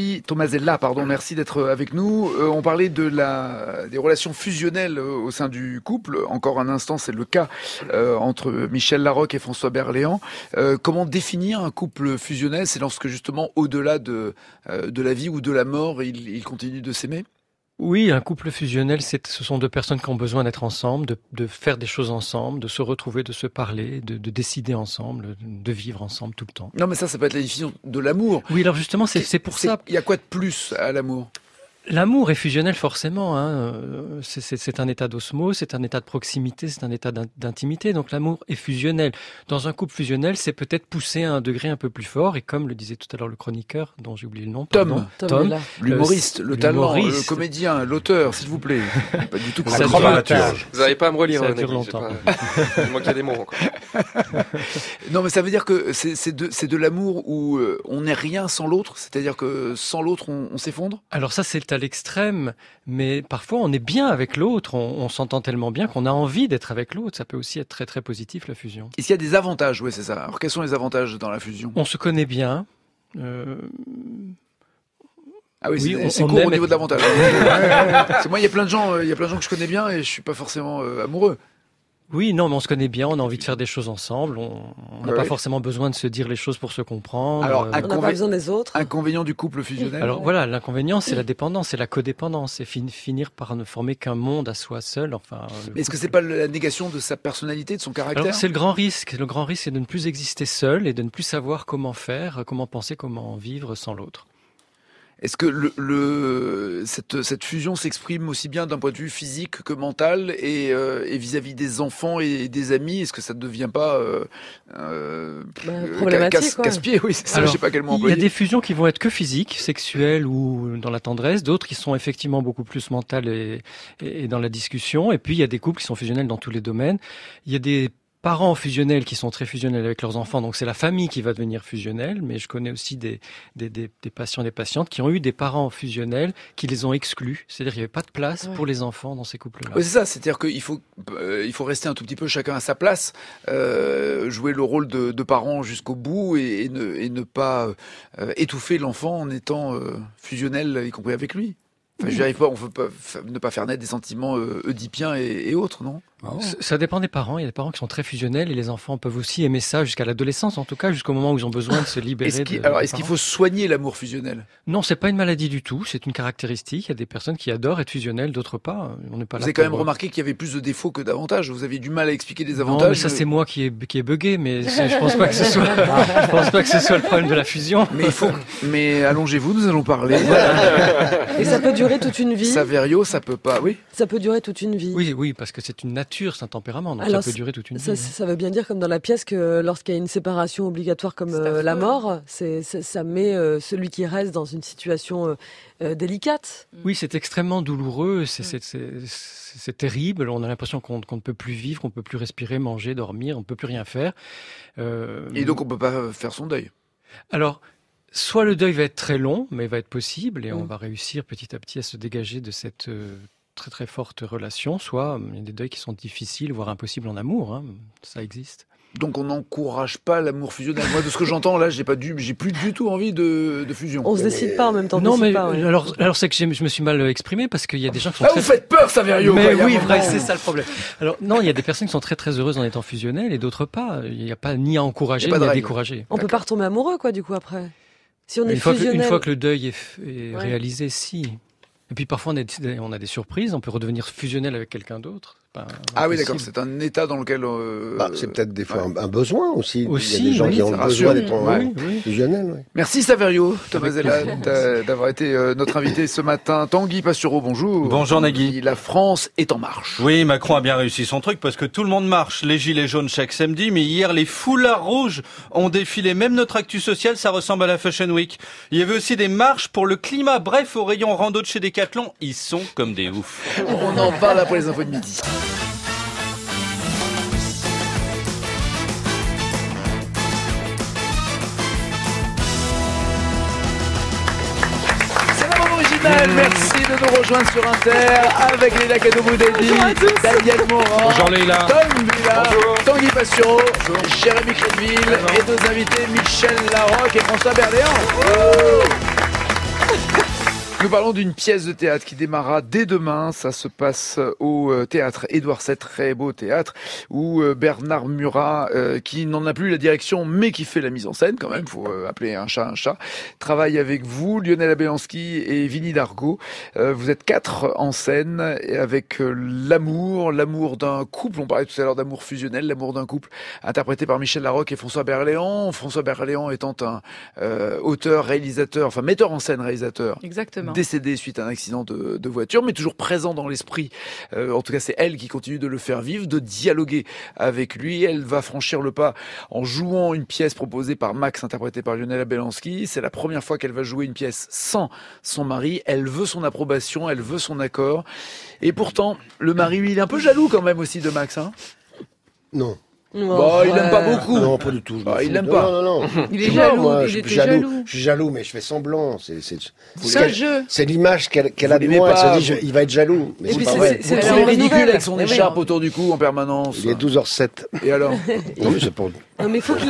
merci d'être avec nous. On parlait des relations fusionnelles au sein du couple. Encore un instant, c'est le cas entre Michel Larocque et François Berléand. Comment définir un couple fusionnel? C'est lorsque justement, au-delà de la vie ou de la mort, ils continuent de s'aimer? Oui, un couple fusionnel, ce sont 2 personnes qui ont besoin d'être ensemble, de faire des choses ensemble, de se retrouver, de se parler, de décider ensemble, de vivre ensemble tout le temps. Non, mais ça peut être la définition de l'amour. Oui, alors justement, c'est pour ça. Il y a quoi de plus à l'amour? L'amour est fusionnel forcément. Hein. C'est un état d'osmose, c'est un état de proximité, c'est un état d'intimité. Donc l'amour est fusionnel. Dans un couple fusionnel, c'est peut-être poussé à un degré un peu plus fort. Et comme le disait tout à l'heure le chroniqueur, dont j'ai oublié le nom, Tom. Tom est là. L'humoriste, le talent, le l'humoriste. comédien, l'auteur, s'il vous plaît. Pas du tout Ça comme dure dramaturge. Vous n'avez pas à me relire, Ça Nagui, dure j'ai longtemps. pas- Il manquait des mots encore. Non, mais ça veut dire que c'est de l'amour où on n'est rien sans l'autre, c'est-à-dire que sans l'autre, on s'effondre. Alors ça, c'est à l'extrême, mais parfois on est bien avec l'autre, on s'entend tellement bien qu'on a envie d'être avec l'autre. Ça peut aussi être très très positif, la fusion. Est-ce qu'il y a des avantages? Oui, c'est ça. Alors, quels sont les avantages dans la fusion? On se connaît bien. Ah oui, Oui, c'est on court au aime niveau être- de l'avantage. C'est moi, il y a plein de gens que je connais bien et je suis pas forcément amoureux. Oui, non, mais on se connaît bien, on a envie de faire des choses ensemble, on n'a Ouais. pas forcément besoin de se dire les choses pour se comprendre. Alors, On n'a pas besoin des autres. Inconvénient du couple fusionnel. Alors voilà, l'inconvénient, c'est la dépendance, c'est la codépendance, c'est finir par ne former qu'un monde à soi seul. Enfin, Mais est-ce que c'est pas la négation de sa personnalité, de son caractère? Alors c'est le grand risque. Le grand risque, c'est de ne plus exister seul et de ne plus savoir comment faire, comment penser, comment vivre sans l'autre. Est-ce que cette fusion s'exprime aussi bien d'un point de vue physique que mental et vis-à-vis des enfants et des amis? Est-ce que ça ne devient pas problématique, quoi. casse-pied? Oui, c'est ça. Alors, Je sais pas quel mot il y employer. a des fusions qui vont être que physiques, sexuelles ou dans la tendresse, d'autres qui sont effectivement beaucoup plus mentales et dans la discussion. Et puis il y a des couples qui sont fusionnels dans tous les domaines. Il y a des parents fusionnels qui sont très fusionnels avec leurs enfants, donc c'est la famille qui va devenir fusionnelle, mais je connais aussi des patients et des patientes qui ont eu des parents fusionnels qui les ont exclus, c'est-à-dire qu'il n'y avait pas de place pour les enfants dans ces couples-là. Oui, c'est ça, c'est-à-dire qu'il faut rester un tout petit peu chacun à sa place, jouer le rôle de parent jusqu'au bout et ne pas étouffer l'enfant en étant fusionnel, y compris avec lui. Enfin, je dirais pas, on ne peut pas ne pas faire naître des sentiments oedipiens et autres, non? Ça dépend des parents. Il y a des parents qui sont très fusionnels et les enfants peuvent aussi aimer ça jusqu'à l'adolescence, en tout cas, jusqu'au moment où ils ont besoin de se libérer. Est-ce qu'il faut soigner l'amour fusionnel? Non, c'est pas une maladie du tout. C'est une caractéristique. Il y a des personnes qui adorent être fusionnelles, d'autres pas. On n'est pas là. Vous avez quand même remarqué qu'il y avait plus de défauts que d'avantages. Vous avez du mal à expliquer des avantages. Non, mais ça c'est moi qui est bugué, mais je pense pas que ce soit. Je pense pas que ce soit le problème de la fusion. Mais allongez-vous, nous allons parler. Et ça peut durer toute une vie. Saverio, ça peut pas, oui. Ça peut durer toute une vie. Oui, parce que c'est une nature, c'est un tempérament, donc alors, ça peut durer toute une vie. Ça veut bien dire, comme dans la pièce, que lorsqu'il y a une séparation obligatoire comme la mort, ça met celui qui reste dans une situation délicate. Oui, c'est extrêmement douloureux, c'est terrible. On a l'impression qu'on ne peut plus vivre, qu'on ne peut plus respirer, manger, dormir, on ne peut plus rien faire. Et donc on ne peut pas faire son deuil. Alors, soit le deuil va être très long, mais va être possible, et on va réussir petit à petit à se dégager de cette très très forte relation, soit il y a des deuils qui sont difficiles, voire impossibles en amour, hein, ça existe. Donc on n'encourage pas l'amour fusionnel. Moi, de ce que j'entends là, j'ai plus du tout envie de fusion. On se décide pas en même temps. Non, mais alors c'est que je me suis mal exprimé parce qu'il y a des gens qui sont vous faites peur, Saverio. Mais oui, vrai, c'est ça le problème. Alors non, il y a des personnes qui sont très très heureuses en étant fusionnelles et d'autres pas. Il n'y a pas ni à encourager ni à décourager. On peut pas retomber amoureux, quoi, du coup après. Si on est fusionnel. Une fois que le deuil est réalisé, si. Et puis parfois on a des surprises, on peut redevenir fusionnel avec quelqu'un d'autre. Ah oui, d'accord, c'est un état dans lequel... c'est peut-être des fois un besoin aussi. Il y a des gens oui, qui ont besoin d'être fusionnels. Oui. Merci Saverio, Thomas Zella, d'avoir été notre invité ce matin. Tanguy Pastureau, bonjour. Bonjour Nagui. La France est en marche. Oui, Macron a bien réussi son truc parce que tout le monde marche. Les gilets jaunes chaque samedi, mais hier les foulards rouges ont défilé. Même notre actu sociale, ça ressemble à la Fashion Week. Il y avait aussi des marches pour le climat. Bref, au rayon rando de chez Decathlon, ils sont comme des oufs. On en parle après les infos de midi. Merci de nous rejoindre sur Inter avec Leila Kadoumoudedi, Daniel Morin, Tom Bula, Tanguy Pastureau, Jérémy Crédville et nos invités Michel Larocque et François Berléand. Nous parlons d'une pièce de théâtre qui démarrera dès demain. Ça se passe au théâtre Édouard VII, très beau théâtre, où Bernard Murat, qui n'en a plus la direction, mais qui fait la mise en scène quand même, faut appeler un chat, travaille avec vous, Lionel Abelansky et Vinnie Dargaud. Vous êtes 4 en scène, avec l'amour d'un couple. On parlait tout à l'heure d'amour fusionnel, l'amour d'un couple, interprété par Michel Larocque et François Berléand. François Berléand étant un auteur, réalisateur, enfin metteur en scène, réalisateur. Exactement. Décédé suite à un accident de voiture, mais toujours présent dans l'esprit. En tout cas, c'est elle qui continue de le faire vivre, de dialoguer avec lui. Elle va franchir le pas en jouant une pièce proposée par Max, interprétée par Lionel Abelansky. C'est la première fois qu'elle va jouer une pièce sans son mari. Elle veut son approbation, elle veut son accord. Et pourtant, le mari, lui, il est un peu jaloux quand même aussi de Max. Hein. Non. Bon, il l'aime pas beaucoup. Non, pas du tout. Il l'aime pas. Non. Il est jaloux. Moi, il était jaloux. Je suis jaloux, mais je fais semblant. C'est l'image qu'elle a de moi. Elle se dit, il va être jaloux. Mais c'est pas vrai. C'est ridicule avec son écharpe autour du cou en permanence. Il est 12h07. Et alors? Non, mais c'est pour... Non, mais faut qu'il...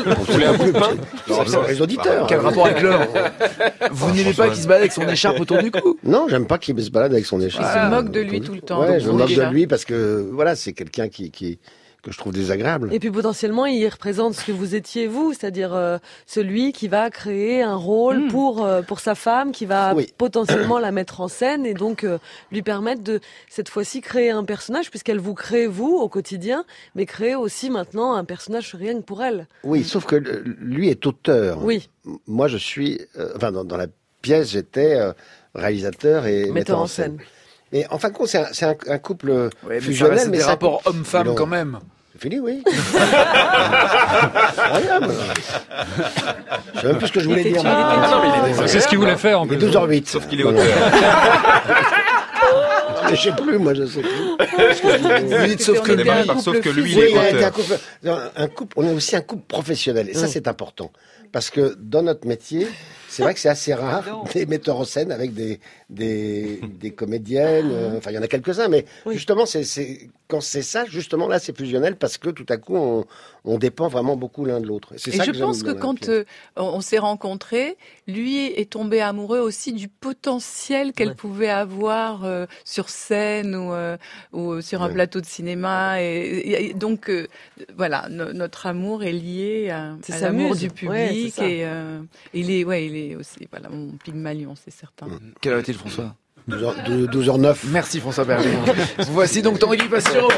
Les auditeurs. Quel rapport avec l'heure? Vous n'aimez pas qu'il se balade avec son écharpe autour du cou? Non, j'aime pas qu'il se balade avec son écharpe. Il se moque de lui tout le temps. Ouais, je me moque de lui parce que, voilà, c'est quelqu'un que je trouve désagréable. Et puis potentiellement, il représente ce que vous étiez vous, c'est-à-dire celui qui va créer un rôle pour sa femme, qui va potentiellement la mettre en scène et donc lui permettre de, cette fois-ci, créer un personnage, puisqu'elle vous crée, vous, au quotidien, mais créer aussi maintenant un personnage rien que pour elle. Oui, sauf que lui est auteur. Oui. Moi, je suis... dans la pièce, j'étais réalisateur et metteur en scène. Mais en fin de compte, c'est un couple fusionnel. C'est des rapports homme-femme quand même. C'est fini, oui. Incroyable. Je sais même plus ce que je voulais dire. C'est ce qu'il voulait faire en plus. 12h08. Sauf qu'il est auteur. Je sais plus, moi, je sais plus. Sauf que lui, il est auteur. Un couple, on est aussi un couple professionnel. Et ça, c'est important. Parce que dans notre métier, c'est vrai que c'est assez rare des metteurs en scène avec des comédiennes. Enfin, il y en a quelques-uns, mais justement, quand c'est ça, justement, là, c'est fusionnel parce que tout à coup, on dépend vraiment beaucoup l'un de l'autre. Et je pense que quand on s'est rencontrés, lui est tombé amoureux aussi du potentiel qu'elle pouvait avoir sur scène ou sur un plateau de cinéma. Et donc, voilà, notre amour est lié à l'amour du public. Et il est aussi, voilà, mon Pygmalion, c'est certain. Quelle heure est-il, François ? 12h09. Merci François Berger. Voici donc Tanguy Passion.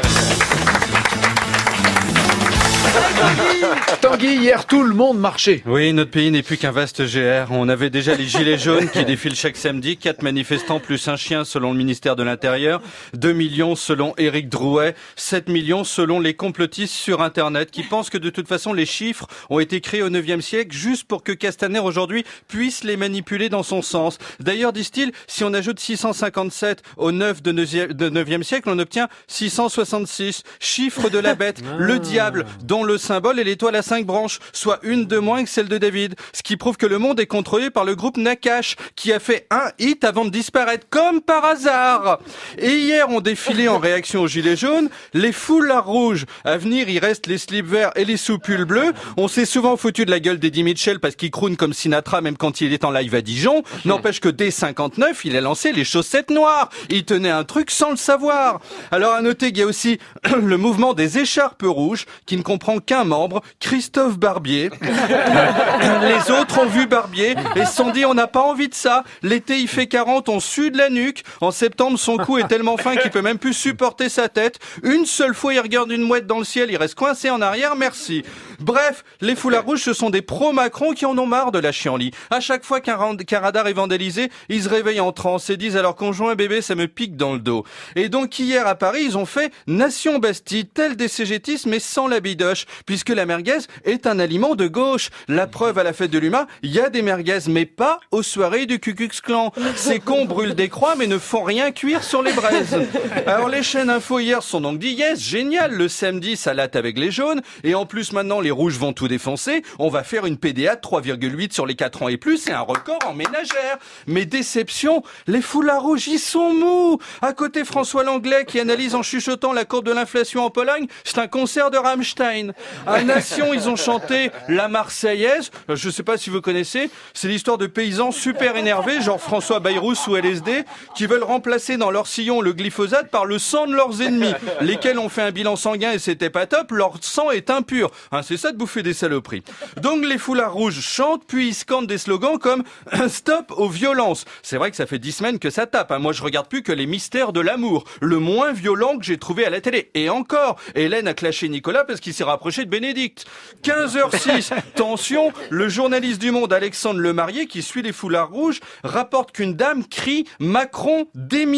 Tanguy, hier tout le monde marchait. Oui, notre pays n'est plus qu'un vaste GR. On avait déjà les gilets jaunes qui défilent chaque samedi, 4 manifestants plus un chien selon le ministère de l'Intérieur, 2 millions selon Éric Drouet, 7 millions selon les complotistes sur Internet qui pensent que de toute façon les chiffres ont été créés au 9e siècle juste pour que Castaner aujourd'hui puisse les manipuler dans son sens. D'ailleurs, disent-ils, si on ajoute 657 au 9 de 9e siècle, on obtient 666. Chiffre de la bête, le diable, dont le symbole est l'étoile à 5 branches, soit une de moins que celle de David. Ce qui prouve que le monde est contrôlé par le groupe Nakash, qui a fait un hit avant de disparaître, comme par hasard. Et hier, on défilait en réaction aux gilets jaunes, les foulards rouges. À venir, il reste les slips verts et les soupules bleues. On s'est souvent foutu de la gueule d'Eddie Mitchell parce qu'il croune comme Sinatra, même quand il est en live à Dijon. N'empêche que dès 59, il a lancé les chaussettes noires. Il tenait un truc sans le savoir. Alors à noter qu'il y a aussi le mouvement des écharpes rouges, qui ne comprend qu'un membre, Christophe Barbier. Les autres ont vu Barbier et se sont dit on n'a pas envie de ça. L'été il fait 40, on sue de la nuque. En septembre son cou est tellement fin qu'il peut même plus supporter sa tête. Une seule fois il regarde une mouette dans le ciel, il reste coincé en arrière, merci. Bref, les foulards rouges ce sont des pro-Macron qui en ont marre de la chienlit. À chaque fois qu'un radar est vandalisé, ils se réveillent en transe et disent à leur conjoint bébé ça me pique dans le dos. Et donc hier à Paris ils ont fait Nation Bastille, tel des CGTistes mais sans la bidoche, puisque la merguez est un aliment de gauche. La preuve, à la fête de l'UMA, il y a des merguez, mais pas aux soirées du Ku Klux Klan. Ces cons brûlent des croix, mais ne font rien cuire sur les braises. Alors les chaînes info hier sont donc dit yes, génial, le samedi ça latte avec les jaunes, et en plus maintenant les rouges vont tout défoncer, on va faire une PDA de 3,8 sur les 4 ans et plus, c'est un record en ménagère. Mais déception, les foulards rouges, ils sont mous. À côté François Langlais qui analyse en chuchotant la courbe de l'inflation en Pologne, c'est un concert de Rammstein. À Nation, ils ont chanté la Marseillaise. Je sais pas si vous connaissez. C'est l'histoire de paysans super énervés, genre François Bayrou ou LSD, qui veulent remplacer dans leur sillon le glyphosate par le sang de leurs ennemis, lesquels ont fait un bilan sanguin et c'était pas top. Leur sang est impur. Hein, c'est ça de bouffer des saloperies. Donc les foulards rouges chantent, puis ils scandent des slogans comme stop aux violences. C'est vrai que ça fait 10 semaines que ça tape. Hein. Moi, je regarde plus que les mystères de l'amour, le moins violent que j'ai trouvé à la télé. Et encore, Hélène a clashé Nicolas parce qu'il s'est rapproché de Bénédicte. 15h06, tension, le journaliste du Monde Alexandre Lemarié, qui suit les foulards rouges, rapporte qu'une dame crie « Macron, démission ».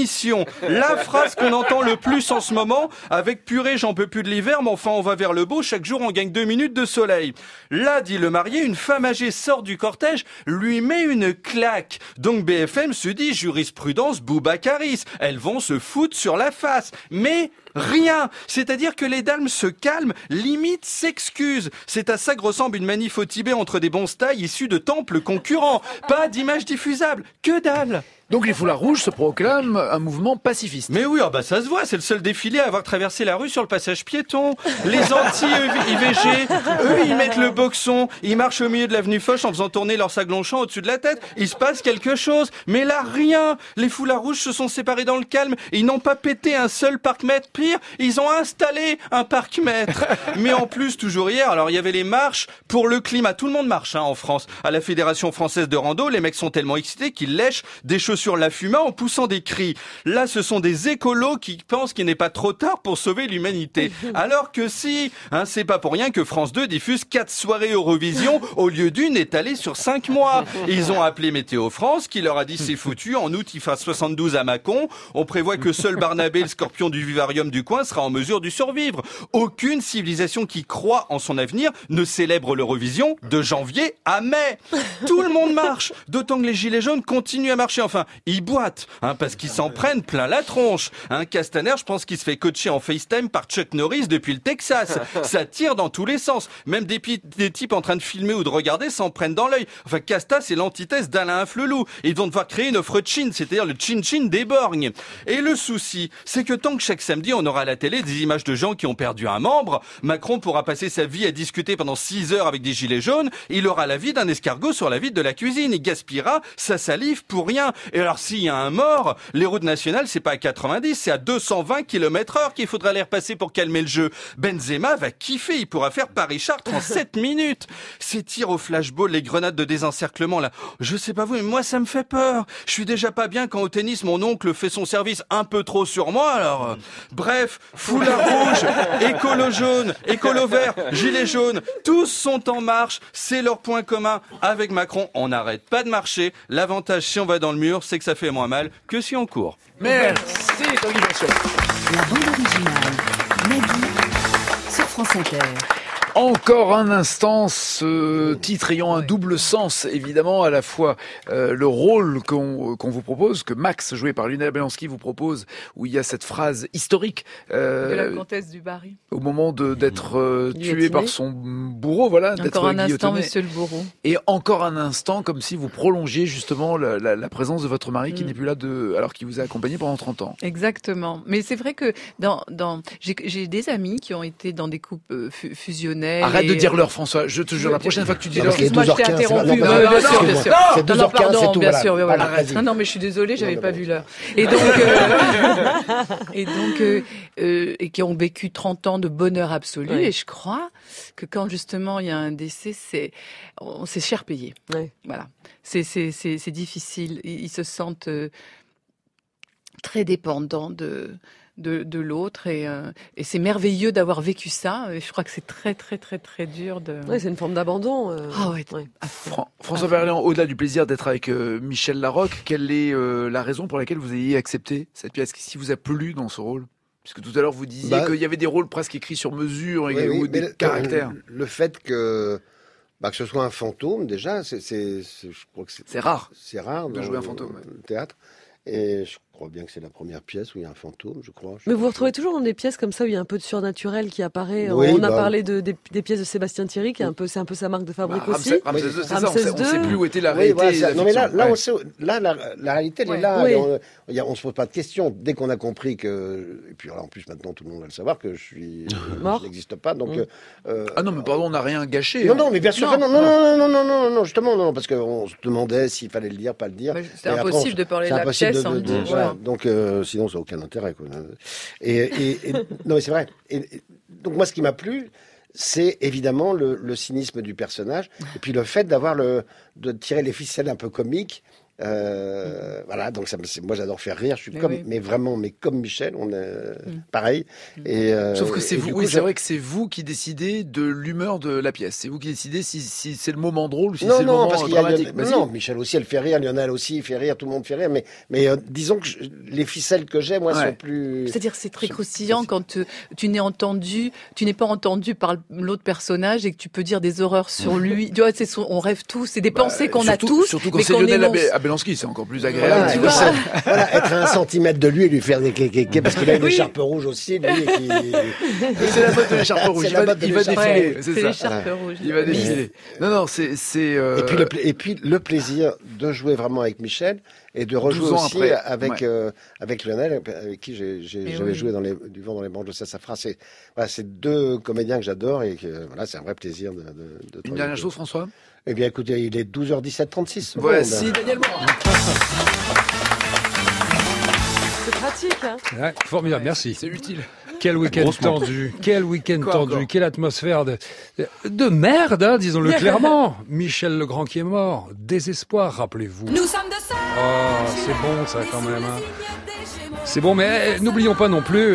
La phrase qu'on entend le plus en ce moment, avec purée, j'en peux plus de l'hiver, mais enfin on va vers le beau, chaque jour on gagne 2 minutes de soleil. Là, dit Lemarié, une femme âgée sort du cortège, lui met une claque. Donc BFM se dit jurisprudence Boubacaris, elles vont se foutre sur la face. Mais rien. C'est-à-dire que les dames se calment, limite s'excusent. C'est à ça que ressemble une manif au Tibet entre des bons-stailles issus de temples concurrents. Pas d'image diffusable. Que dalle. Donc les foulards rouges se proclament un mouvement pacifiste. Mais oui, ça se voit, c'est le seul défilé à avoir traversé la rue sur le passage piéton. Les anti-IVG, eux, ils mettent le boxon, ils marchent au milieu de l'avenue Foch en faisant tourner leur sac Longchamp au-dessus de la tête. Il se passe quelque chose. Mais là, rien. Les foulards rouges se sont séparés dans le calme. Ils n'ont pas pété un seul parc-mètre. Pire, ils ont installé un parc-mètre. Mais en plus, toujours hier, alors il y avait les marches pour le climat. Tout le monde marche en France. À la Fédération française de rando, les mecs sont tellement excités qu'ils lèchent des chaussures sur la fuma en poussant des cris. Là, ce sont des écolos qui pensent qu'il n'est pas trop tard pour sauver l'humanité. Alors que si, c'est pas pour rien que France 2 diffuse 4 soirées Eurovision au lieu d'une étalée sur 5 mois. Ils ont appelé Météo France qui leur a dit c'est foutu, en août il fera 72 à Mâcon. On prévoit que seul Barnabé, le scorpion du vivarium du coin sera en mesure de survivre. Aucune civilisation qui croit en son avenir ne célèbre l'Eurovision de janvier à mai. Tout le monde marche, d'autant que les gilets jaunes continuent à marcher. Enfin, ils boitent, parce qu'ils s'en prennent plein la tronche. Castaner, je pense qu'il se fait coacher en FaceTime par Chuck Norris depuis le Texas. Ça tire dans tous les sens. Même des types en train de filmer ou de regarder s'en prennent dans l'œil. Enfin, Casta, c'est l'antithèse d'Alain Flelou. Ils vont devoir créer une offre chin, c'est-à-dire le chin-chin des borgnes. Et le souci, c'est que tant que chaque samedi, on aura à la télé des images de gens qui ont perdu un membre, Macron pourra passer sa vie à discuter pendant 6 heures avec des gilets jaunes, il aura la vie d'un escargot sur la vitre de la cuisine. Il gaspillera sa salive pour rien. Et alors, s'il y a un mort, les routes nationales, c'est pas à 90, c'est à 220 km/h qu'il faudra les repasser pour calmer le jeu. Benzema va kiffer, il pourra faire Paris-Chartres en 7 minutes. Ces tirs au flashball, les grenades de désencerclement, là, je sais pas vous, mais moi, ça me fait peur. Je suis déjà pas bien quand au tennis, mon oncle fait son service un peu trop sur moi, alors... Bref, foulard rouge, écolo jaune, écolo vert, gilet jaune, tous sont en marche, c'est leur point commun. Avec Macron, on n'arrête pas de marcher. L'avantage, si on va dans le mur, c'est que ça fait moins mal que si on court. Merci, Tanguy Bourchier. La bande originale, Nagui, sur France Inter. Encore un instant, ce titre ayant un double sens, évidemment, à la fois le rôle qu'on vous propose, que Max, joué par Luna Belanski, vous propose, où il y a cette phrase historique de la comtesse du Barry. Au moment d'être tué par son bourreau, voilà. Encore un instant, monsieur le bourreau. Et encore un instant, comme si vous prolongiez justement la présence de votre mari qui n'est plus là alors qu'il vous a accompagné pendant 30 ans. Exactement. Mais c'est vrai que j'ai des amis qui ont été dans des couples fusionnels. Arrête de dire l'heure, François. Je te jure, la prochaine fois que tu dis l'heure, moi je t'ai interrompu. Bien sûr, bien sûr. C'est 12h15, c'est tout. Bien sûr, voilà. Non, mais je suis désolée, j'avais pas vu l'heure. Et donc, et qui ont vécu 30 ans de bonheur absolu. Oui. Et je crois que quand justement il y a un décès, c'est cher payé. Oui. Voilà. C'est difficile. Ils se sentent très dépendants de l'autre et c'est merveilleux d'avoir vécu ça. Et je crois que c'est très très très très dur de. Oui, c'est une forme d'abandon. François Berléand, au-delà du plaisir d'être avec Michel Larocque, quelle est la raison pour laquelle vous ayez accepté cette pièce? Qu'est-ce qui vous a plu dans ce rôle? Puisque tout à l'heure vous disiez qu'il y avait des rôles presque écrits sur mesure ou des caractères. Le fait que ce soit un fantôme, déjà, je crois que c'est rare. C'est rare de jouer un fantôme. Le théâtre. Et je crois bien que c'est la première pièce où il y a un fantôme, je crois. Mais vous vous retrouvez toujours dans des pièces comme ça où il y a un peu de surnaturel qui apparaît. Oui, on a parlé des pièces de Sébastien Thierry, qui c'est un peu sa marque de fabrique aussi. Ramsès II, c'est ça, on ne sait plus où était la réalité. Voilà, non mais la réalité, elle est là. Oui. On se pose pas de questions. Dès qu'on a compris que... Et puis en plus, maintenant, tout le monde va le savoir que je n'existe pas. Donc, ah non, mais pardon, on n'a rien gâché. Non, mais bien sûr que non, justement, non, parce qu'on se demandait s'il fallait le dire, pas le dire. C'est impossible de parler de la pièce sans le dire. Donc, sinon, ça n'a aucun intérêt. Quoi. Non, mais c'est vrai. Donc, moi, ce qui m'a plu, c'est évidemment le cynisme du personnage, et puis le fait de tirer les ficelles un peu comiques. Voilà, donc moi j'adore faire rire. Je suis mais comme Michel, on est pareil. Et sauf que c'est vous. Oui, c'est vrai que c'est vous qui décidez de l'humeur de la pièce. C'est vous qui décidez si c'est le moment drôle ou si c'est le moment dramatique. Non, Michel aussi, elle fait rire. Lionel aussi, il fait rire. Tout le monde fait rire. Mais disons que les ficelles que j'ai, moi, sont plus. C'est-à-dire, c'est très croustillant quand tu n'es pas entendu par l'autre personnage et que tu peux dire des horreurs sur lui. Tu vois, on rêve tous. C'est des pensées qu'on a tous. Surtout quand c'est Lionel Belanski, c'est encore plus agréable. Voilà, être à 1 centimètre de lui et lui faire des kékékés, parce qu'il a une écharpe rouge aussi, lui. C'est la mode de l'écharpe rouge. Il va défiler. C'est l'écharpe rouge. Il va défiler. Non, c'est. Et puis le plaisir de jouer vraiment avec Michel et de rejouer aussi avec Lionel, avec qui j'avais joué du vent dans les branches de Sassafras. C'est deux comédiens que j'adore et c'est un vrai plaisir de Une dernière chose, François. Eh bien, écoutez, il est 12h17, 36. Voici Daniel Morin. C'est pratique, hein? Ouais, formidable, merci. C'est utile. Quel week-end tendu, quelle atmosphère de merde, hein, disons-le clairement. Michel Legrand qui est mort, désespoir, rappelez-vous. Nous sommes de sœurs. Oh, c'est bon ça quand même. Hein. C'est bon, mais n'oublions pas non plus...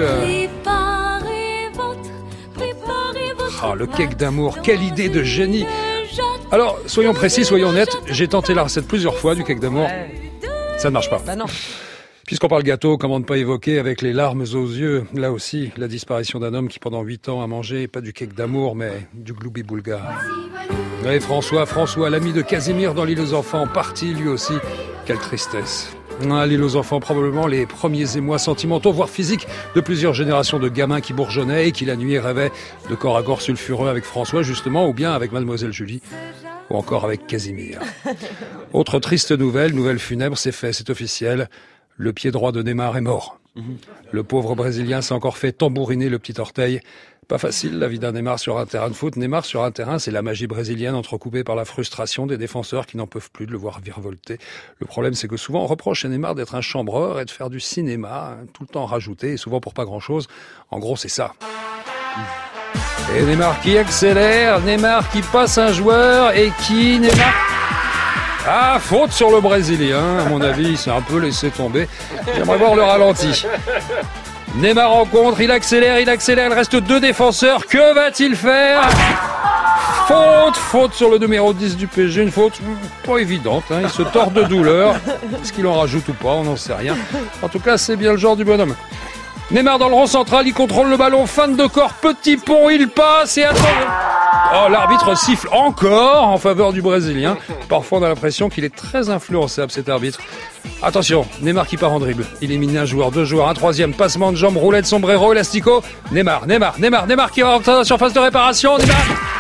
le cake d'amour, quelle idée de génie. Alors, soyons précis, soyons honnêtes, j'ai tenté la recette plusieurs fois du cake d'amour. Ça ne marche pas. Bah non. Puisqu'on parle gâteau, comment ne pas évoquer avec les larmes aux yeux, là aussi, la disparition d'un homme qui pendant 8 ans a mangé pas du cake d'amour, mais du gloubi-boulga. Et François, l'ami de Casimir dans l'île aux enfants, parti lui aussi. Quelle tristesse. L'île aux enfants, probablement les premiers émois sentimentaux, voire physiques, de plusieurs générations de gamins qui bourgeonnaient et qui la nuit rêvaient de corps à corps sulfureux avec François, justement, ou bien avec Mademoiselle Julie, ou encore avec Casimir. Autre triste nouvelle funèbre, c'est fait, c'est officiel. Le pied droit de Neymar est mort. Le pauvre Brésilien s'est encore fait tambouriner le petit orteil. Pas facile la vie d'un Neymar sur un terrain de foot. Neymar sur un terrain, c'est la magie brésilienne entrecoupée par la frustration des défenseurs qui n'en peuvent plus de le voir virevolter. Le problème, c'est que souvent on reproche à Neymar d'être un chambreur et de faire du cinéma, tout le temps rajouté, et souvent pour pas grand-chose. En gros, c'est ça. Et Neymar qui accélère, Neymar qui passe un joueur et qui... Ah, faute sur le Brésilien, à mon avis, il s'est un peu laissé tomber. J'aimerais voir le ralenti. Neymar en contre, il accélère, il reste 2 défenseurs. Que va-t-il faire ? Faute sur le numéro 10 du PSG, une faute pas évidente, hein. Il se tord de douleur. Est-ce qu'il en rajoute ou pas ? On n'en sait rien. En tout cas, c'est bien le genre du bonhomme. Neymar dans le rond central, il contrôle le ballon, fin de corps, petit pont, il passe et attend. Oh, l'arbitre siffle encore en faveur du Brésilien. Parfois on a l'impression qu'il est très influençable cet arbitre. Attention, Neymar qui part en dribble. Il élimine un joueur, 2 joueurs, un troisième, passement de jambes, roulette, sombrero, elastico. Neymar qui va rentrer dans la surface de réparation. Neymar.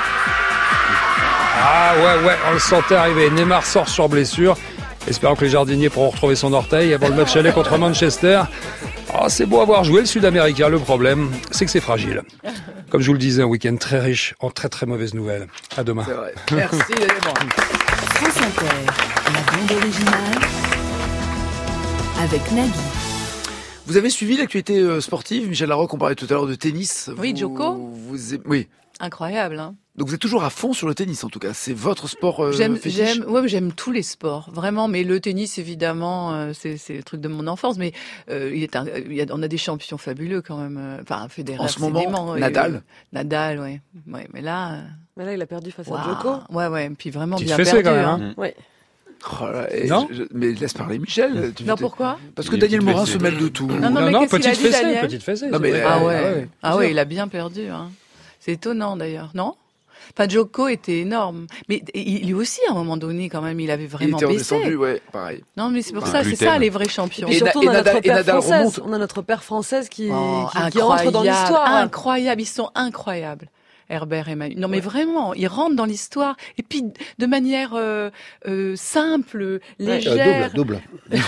Ah ouais, on le sentait arriver. Neymar sort sur blessure. Espérons que les jardiniers pourront retrouver son orteil avant le match aller contre Manchester. Oh, c'est beau avoir joué le Sud-Américain, le problème, c'est que c'est fragile. Comme je vous le disais, un week-end très riche en très très mauvaises nouvelles. À demain. C'est vrai. Merci, France Inter, la bande originale, avec Nagui. Vous avez suivi l'actualité sportive, Michel Larocque, on parlait tout à l'heure de tennis. Oui, Djoko. Oui. Incroyable, hein. Donc vous êtes toujours à fond sur le tennis en tout cas, c'est votre sport fétiche. J'aime tous les sports, vraiment, mais le tennis évidemment, c'est le truc de mon enfance, mais on a des champions fabuleux quand même, enfin Federer. En ce moment, Nadal. Nadal, ouais, mais là. Mais là, il a perdu face à Djoko. Ouais, puis vraiment Petite bien fessée, perdu. quand même, hein. Ouais. Oh là, non mais laisse parler Michel. Pourquoi ? Parce que Daniel Morin se mêle de tout. Non, petite fessée. Non, mais ouais, il a bien perdu. Hein. C'est étonnant d'ailleurs, non ? Enfin, Djoko était énorme, mais lui aussi, à un moment donné, quand même, il avait vraiment baissé. Il était redescendu, ouais, pareil. Non, mais c'est pour ça, c'est ça les vrais champions. Et surtout, on a notre paire française qui entre dans l'histoire. Incroyable, ils sont incroyables. Herbert et Manu. Non, mais vraiment, ils rentrent dans l'histoire. Et puis, de manière simple, légère. Double. Il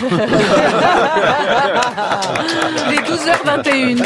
est 12h21.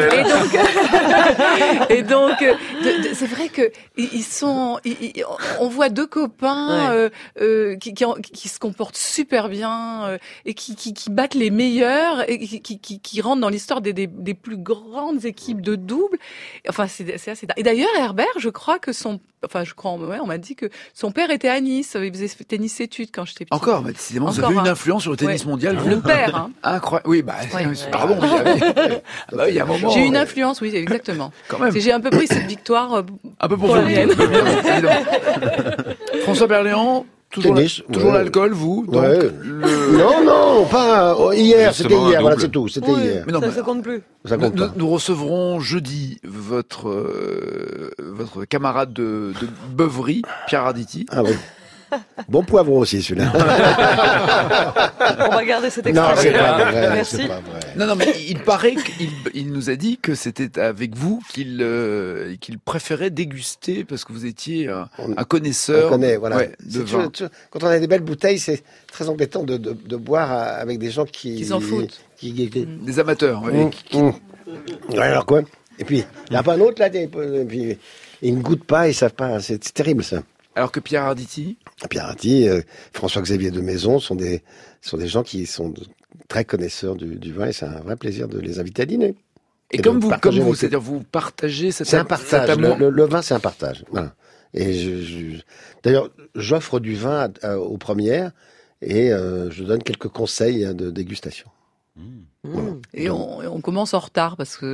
Et donc, c'est vrai que ils sont. On voit 2 copains qui se comportent super bien et qui battent les meilleurs et qui rentrent dans l'histoire des plus grandes équipes de double. Enfin, c'est assez. Et d'ailleurs, Herbert, je crois que on m'a dit que son père était à Nice, il faisait tennis études quand j'étais petite. Encore, mais décidément, vous avez une influence sur le tennis mondial. Le père, hein. Incroyable. Oui, pardon, il y a un moment. J'ai une influence, oui, exactement. Quand même. J'ai un peu pris cette victoire un peu pour la mienne. François Berléand. Toujours l'alcool, vous donc ouais. Non, pas hier. C'était hier. Voilà, c'est tout. C'était hier. Mais non, ça compte plus. Nous recevrons jeudi votre camarade de beuverie, Pierre Arditi. Ah oui. Bon poivron aussi, celui-là. On va garder cette expression. Non, c'est pas vrai. Merci. C'est pas vrai. Non, mais il paraît qu'il nous a dit que c'était avec vous qu'il préférait déguster parce que vous étiez un connaisseur. On connaît, voilà. De vin. Quand on a des belles bouteilles, c'est très embêtant de boire avec des gens qui s'en foutent. Des amateurs. Ouais, alors quoi ? Et puis, il n'y a pas un autre là, et puis, ils ne goûtent pas, ils ne savent pas. C'est terrible ça. Alors que Pierre Arditi, François-Xavier de Maison sont des gens qui sont très connaisseurs du vin et c'est un vrai plaisir de les inviter à dîner. Et comme vous, c'est-à-dire vous partagez cet amour. C'est un partage. Le vin, c'est un partage. Voilà. Et d'ailleurs, j'offre du vin aux premières et je donne quelques conseils de dégustation. Et on commence en retard parce que.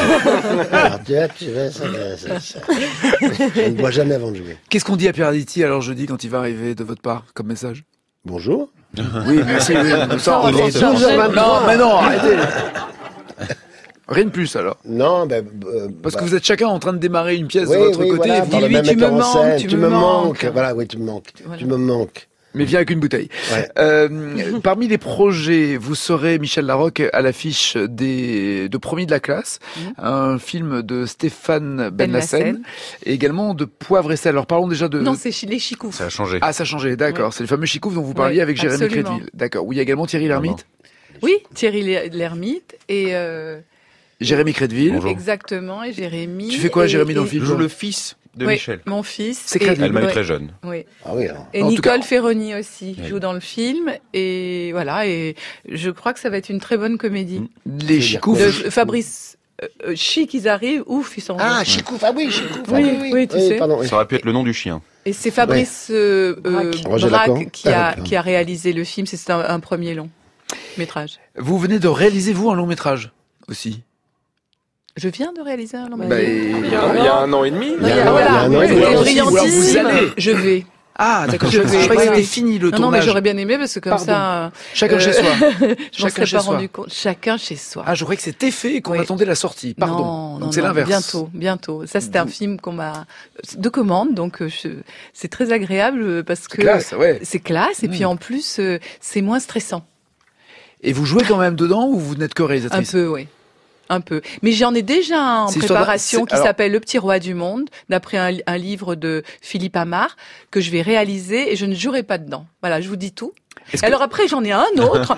Je ne bois jamais avant de jouer. Qu'est-ce qu'on dit à Pierre Arditi alors jeudi quand il va arriver de votre part comme message ? Bonjour. Oui, merci. Oui, ça, Il est 12h23. Non, mais non, arrêtez. Rien de plus alors. Non, Parce que vous êtes chacun en train de démarrer une pièce oui, de votre oui, côté. voilà, Vous par le dites, même tu me metteur en manques, scène, tu me manques. Voilà, oui, tu me manques. Voilà. Tu me manques. mais viens avec une bouteille. Ouais. Parmi les projets, vous serez, Michel Larocque, à l'affiche de Promis de la classe, un film de Stéphane Benlassen, et également de Poivre et sel. Alors parlons déjà de... Non, c'est les Chicoufs. Ça a changé. Ah, ça a changé, d'accord. Ouais. C'est le fameux Chicouf dont vous parliez Ouais, avec Jérémy absolument. Crédville. D'accord. Oui, il y a également Thierry Lhermitte. Oui, Thierry Lhermitte et... Jérémy Crédville. Bonjour. Exactement, et Jérémy. Tu fais quoi, Jérémy, dans le Je film joue le fils de Oui, Michel. mon fils. C'est Et- Crédville. Elle m'a eu ouais, très jeune. Oui. Ah oui, alors. Et En tout Nicole cas- Ferroni aussi Oui. joue dans le film. Et voilà, et je crois que ça va être une très bonne comédie. Les Chicoufs. De Fabrice Chic, ils arrivent, ouf, ils s'en vont. Ah, Chicouf, ah oui, Chicouf. Oui, ah oui, tu sais. Pardon, oui. Ça aurait pu être le nom du chien. Et c'est Fabrice Roger Lacan. Braque qui Ah, a réalisé le film. C'est un premier long métrage. Vous venez de réaliser, vous, un long métrage aussi. Je viens de réaliser un long Bah, métrage. Il y a un an et demi. Il y a- Voilà, il y a un an, c'était ou alors vous brillantissime. allez. Je vais. Ah, d'accord. Je Je vais. croyais que Ouais. c'était fini le Non, non, mais tournage. j'aurais bien aimé parce que comme Pardon. ça, Chacun chez soi. je m'en Chacun serais chez pas soi. rendu compte. Chacun chez soi. Ah, je croyais que c'était fait et qu'on Oui. attendait la sortie. Pardon. Non, Donc non, c'est non, l'inverse. bientôt. Ça, c'était un film qu'on m'a de commande, donc c'est très agréable parce que Classe, ouais. c'est classe et puis en plus c'est moins stressant. Et vous jouez quand même dedans ou vous n'êtes que Un réalisatrice? peu, oui. Un peu. Mais j'en ai déjà un en C'est histoire préparation c'est- qui alors- s'appelle Le Petit Roi du Monde, d'après un livre de Philippe Amar, que je vais réaliser et je ne jouerai pas dedans. Voilà, je vous dis tout. Est-ce que- Alors après, j'en ai un autre.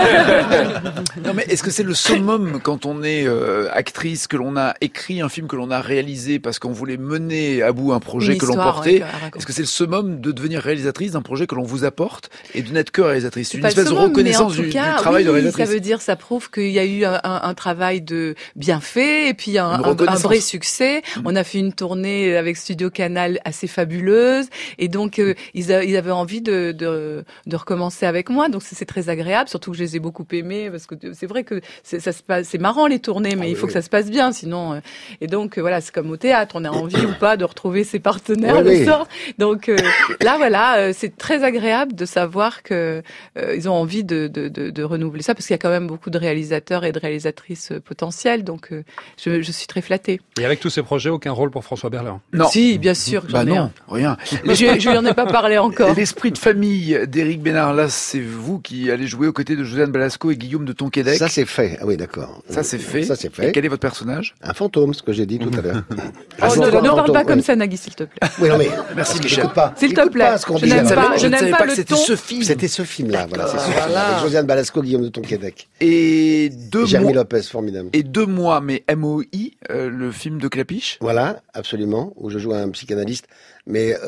Non, mais est-ce que c'est le summum quand on est actrice, que l'on a écrit un film, que l'on a réalisé parce qu'on voulait mener à bout un projet Une que l'on histoire, portait? ouais, à raconter. Est-ce que c'est le summum de devenir réalisatrice d'un projet que l'on vous apporte et de n'être que réalisatrice? C'est Une pas le espèce de summum, mais reconnaissance en tout du cas, travail de oui, réalisatrice. Ça veut dire, ça prouve qu'il y a eu un travail de bien fait et puis un reconnaissance. vrai succès. On a fait une tournée avec Studio Canal assez fabuleuse et donc ils avaient envie de recommencer avec moi. Donc c'est très agréable, surtout que je les ai beaucoup aimés parce que c'est vrai que ça se passe, c'est marrant les tournées, mais il faut que ça se passe bien, sinon. Et donc voilà, c'est comme au théâtre, on a envie ou pas de retrouver ses partenaires Oui, le oui. soir. Donc là voilà, c'est très agréable de savoir que ils ont envie de renouveler ça parce qu'il y a quand même beaucoup de réalisateurs et de réalisatrices potentielles. Donc je suis très flattée. Et avec tous ces projets, aucun rôle pour François Berlin. Non. Si, bien sûr que j'en Bah ai non, un. rien. Mais je lui en ai pas parlé encore. L'esprit de famille d'Éric Bénard, là, c'est vous qui allez jouer aux côtés de Josiane Balasco et Guillaume de Tonquédec. Ça, c'est fait. Ah oui, d'accord. Ça, c'est fait. Ça, c'est Et fait. quel est votre personnage? Un fantôme, ce que j'ai dit tout à l'heure. Oh, ne parle pas comme ça, Nagui, s'il te plaît. Oui, non, mais. Merci, écoute Michel. pas. S'il te Écoute plaît. pas ce qu'on Je dit. n'aime là. pas, je ne n'aime savais pas que le c'était ton. ce film. C'était ce film-là, voilà, c'est ce film. Voilà. Avec Josiane Balasco, Guillaume de Tonquédec. Et Jérémy mois. Lopez, formidable. Et 2 mois, mais MOI, le film de Clapiche. Voilà, absolument, où je joue un psychanalyste, mais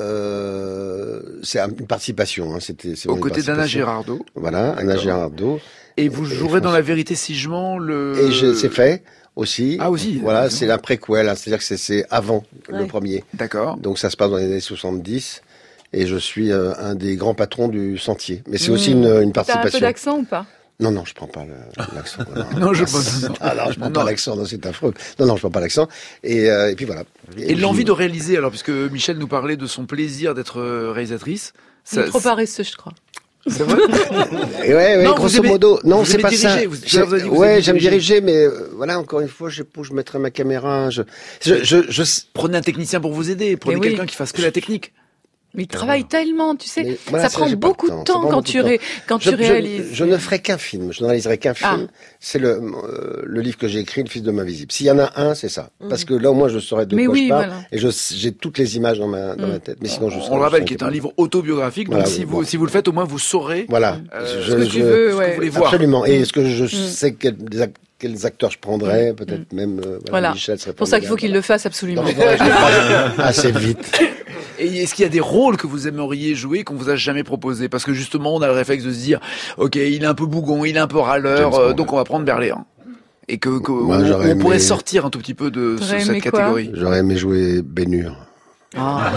c'est une participation. Hein, c'est Aux une côtés d'Anna participation. Girardot. Voilà, Anna Girardot. Et vous jouerez dans La Vérité si je mens C'est fait aussi. Ah aussi. Voilà, c'est la préquelle, hein, c'est-à-dire que c'est avant le premier. D'accord. Donc ça se passe dans les années 70. Et je suis un des grands patrons du Sentier. Mais c'est aussi une T'as un peu participation. d'accent ou pas? Non, non, je prends pas l'accent. Non, je Ah non, je prends Non. pas l'accent, non, c'est affreux. Non, non, je prends pas l'accent. Et puis voilà. Et l'envie de réaliser, alors, puisque Michel nous parlait de son plaisir d'être réalisatrice. Il est trop paresseux, je crois. C'est vrai? Et ouais, Non, grosso vous aimez- modo. Non, vous c'est aimez pas diriger, ça. vous avez dit que vous Ouais, aimez j'aime diriger. diriger, mais voilà, encore une fois, je mettrai ma caméra. Prenez un technicien pour vous aider. Prenez Mais oui. quelqu'un qui fasse que la technique. Mais il travaille tellement, tu sais. Mais voilà, ça ça, prend j'ai pas le beaucoup temps, de ça temps prend quand beaucoup tu, de temps. quand tu réalises. Je ne ferai qu'un film. Je ne réaliserai qu'un film. C'est le livre que j'ai écrit, Le Fils de l'homme invisible. S'il y en a un, c'est ça. Parce que là, au moins, je saurais de Mais quoi oui, je parle. voilà. Et j'ai toutes les images dans ma tête. Mais sinon, je On le rappelle, qui est un livre autobiographique. Donc, Voilà, si oui, vous, bon. si vous le faites, au moins, vous saurez. Voilà. ce que tu veux, ce que ouais. vous voulez voir. Absolument. Et est-ce que je sais quels acteurs je prendrais, peut-être même Voilà. Michel serait C'est pour ça qu'il faut qu'il formidable. le fasse absolument. Non, mais voilà, je l'ai pas assez vite. Et est-ce qu'il y a des rôles que vous aimeriez jouer qu'on vous a jamais proposé? Parce que justement, on a le réflexe de se dire, ok, il est un peu bougon, il est un peu râleur, James Bond. donc on va prendre Berléand. Et que Moi, on j'aurais pourrait aimé- sortir un tout petit peu de T'aurais cette aimé quoi catégorie. J'aurais aimé jouer Bénur. Ah.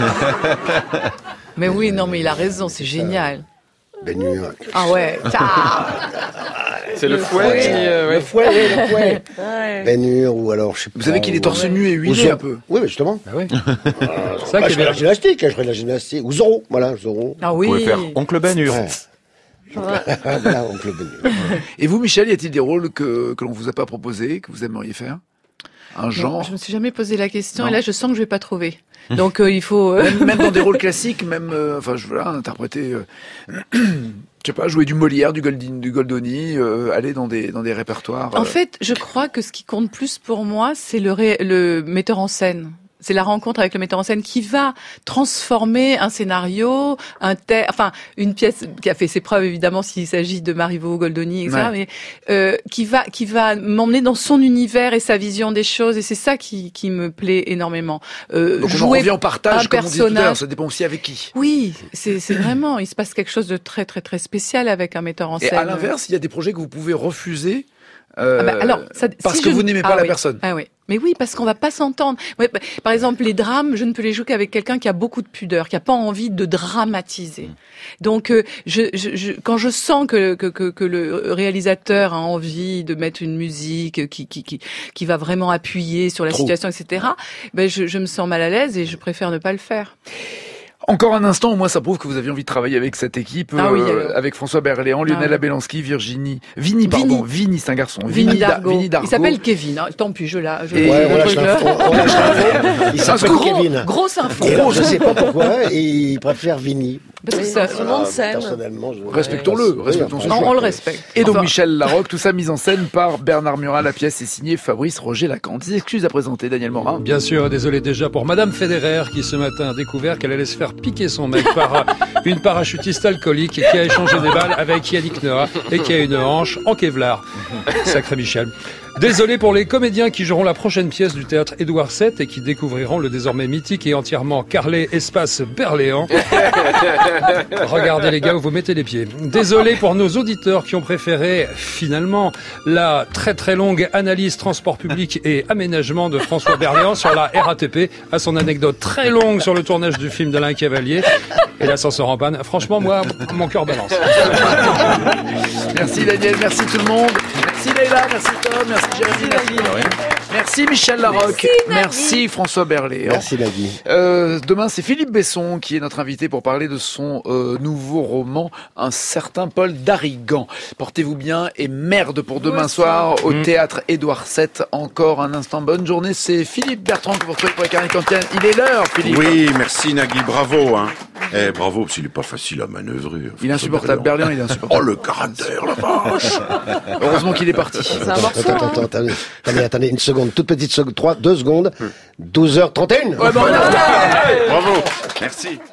Mais oui, non, mais il a raison, c'est génial. Bénur. Ah ouais. C'est le fouet qui, ouais. Le fouet, oui, le fouet. Ouais. Bénur, ou alors, je sais pas. Vous savez qu'il est torse nu et huilé un peu. Oui, mais justement. Ah oui. Je ferai la gymnastique, je ferai la gymnastique. Ou Zorro, voilà, Zorro. Ah Vous oui. pouvez faire Oncle Ben Hur. Ouais. Voilà, oncle Benu. Et vous, Michel, y a-t-il des rôles que l'on vous a pas proposés, que vous aimeriez faire? Un genre? Non, je me suis jamais posé la question, Non. et là, je sens que je vais pas trouver. Donc, il faut... Même dans des rôles classiques, même, interpréter, je sais pas, jouer du Molière, du Goldoni, aller dans des répertoires. En fait, je crois que ce qui compte plus pour moi, c'est le metteur en scène. C'est la rencontre avec le metteur en scène qui va transformer un scénario, une pièce qui a fait ses preuves évidemment s'il s'agit de Marivaux, Goldoni, etc. Ouais. Mais qui va m'emmener dans son univers et sa vision des choses. Et c'est ça qui me plaît énormément. Donc on en revient au partage, comme on dit tout à l'heure. Ça dépend aussi avec qui. Oui, c'est vraiment. Il se passe quelque chose de très très très spécial avec un metteur en scène. Et à l'inverse, il y a des projets que vous pouvez refuser. Parce que vous n'aimez pas la personne. Ah oui. Mais oui, parce qu'on va pas s'entendre. Ouais, par exemple, les drames, je ne peux les jouer qu'avec quelqu'un qui a beaucoup de pudeur, qui a pas envie de dramatiser. Donc, quand je sens que le réalisateur a envie de mettre une musique qui va vraiment appuyer sur la situation, etc., je me sens mal à l'aise et je préfère ne pas le faire. Encore un instant, au moins ça prouve que vous aviez envie de travailler avec cette équipe, avec François Berléand, Lionel Abelansky, Vini, c'est un garçon. Vini Dargaud. Il s'appelle Kevin, hein. Tant pis, il s'appelle Kevin. Grosse info. Et alors, je sais pas pourquoi, il préfère Vini. Parce que ça, tout le monde s'aime. Personnellement, respectons-le, respectons son choix. On le respecte. Et donc Michel Larocque, tout ça mis en scène par Bernard Murat. La pièce est signée Fabrice Roger-Lacan. Des excuses à présenter, Daniel Morin. Bien sûr, désolé déjà pour Madame Federer qui ce matin a découvert qu'elle allait se faire piquer son mec par une parachutiste alcoolique qui a échangé des balles avec Yannick Noah et qui a une hanche en Kevlar. Sacré Michel. Désolé pour les comédiens qui joueront la prochaine pièce du théâtre Édouard VII et qui découvriront le désormais mythique et entièrement carrelé espace Berléand. Regardez les gars où vous mettez les pieds. Désolé pour nos auditeurs qui ont préféré finalement la très très longue analyse transport public et aménagement de François Berléand sur la RATP à son anecdote très longue sur le tournage du film d'Alain Cavalier et l'ascenseur en panne. Franchement, moi, mon cœur balance. Merci Daniel, merci tout le monde. Merci Leïla, merci Tom, merci Jérémy, merci Michel Larocque, merci François Berléand. Merci Nagui. Demain, c'est Philippe Besson qui est notre invité pour parler de son nouveau roman, Un certain Paul d'Arrigan. Portez-vous bien et merde pour demain soir au théâtre Édouard VII. Encore un instant, bonne journée. C'est Philippe Bertrand que vous retrouvez pour la Carnet Quantienne. Il est l'heure, Philippe. Oui, merci Nagui, bravo. Bravo, parce qu'il n'est pas facile à manœuvrer. Il est insupportable, Berléand, il est insupportable. Oh, le caractère, la vache. Heureusement qu'il est parti. C'est un morceau. Attendez, une seconde, toute petite seconde, 2 secondes. 12h31. Ouais, bon, Bravo, merci.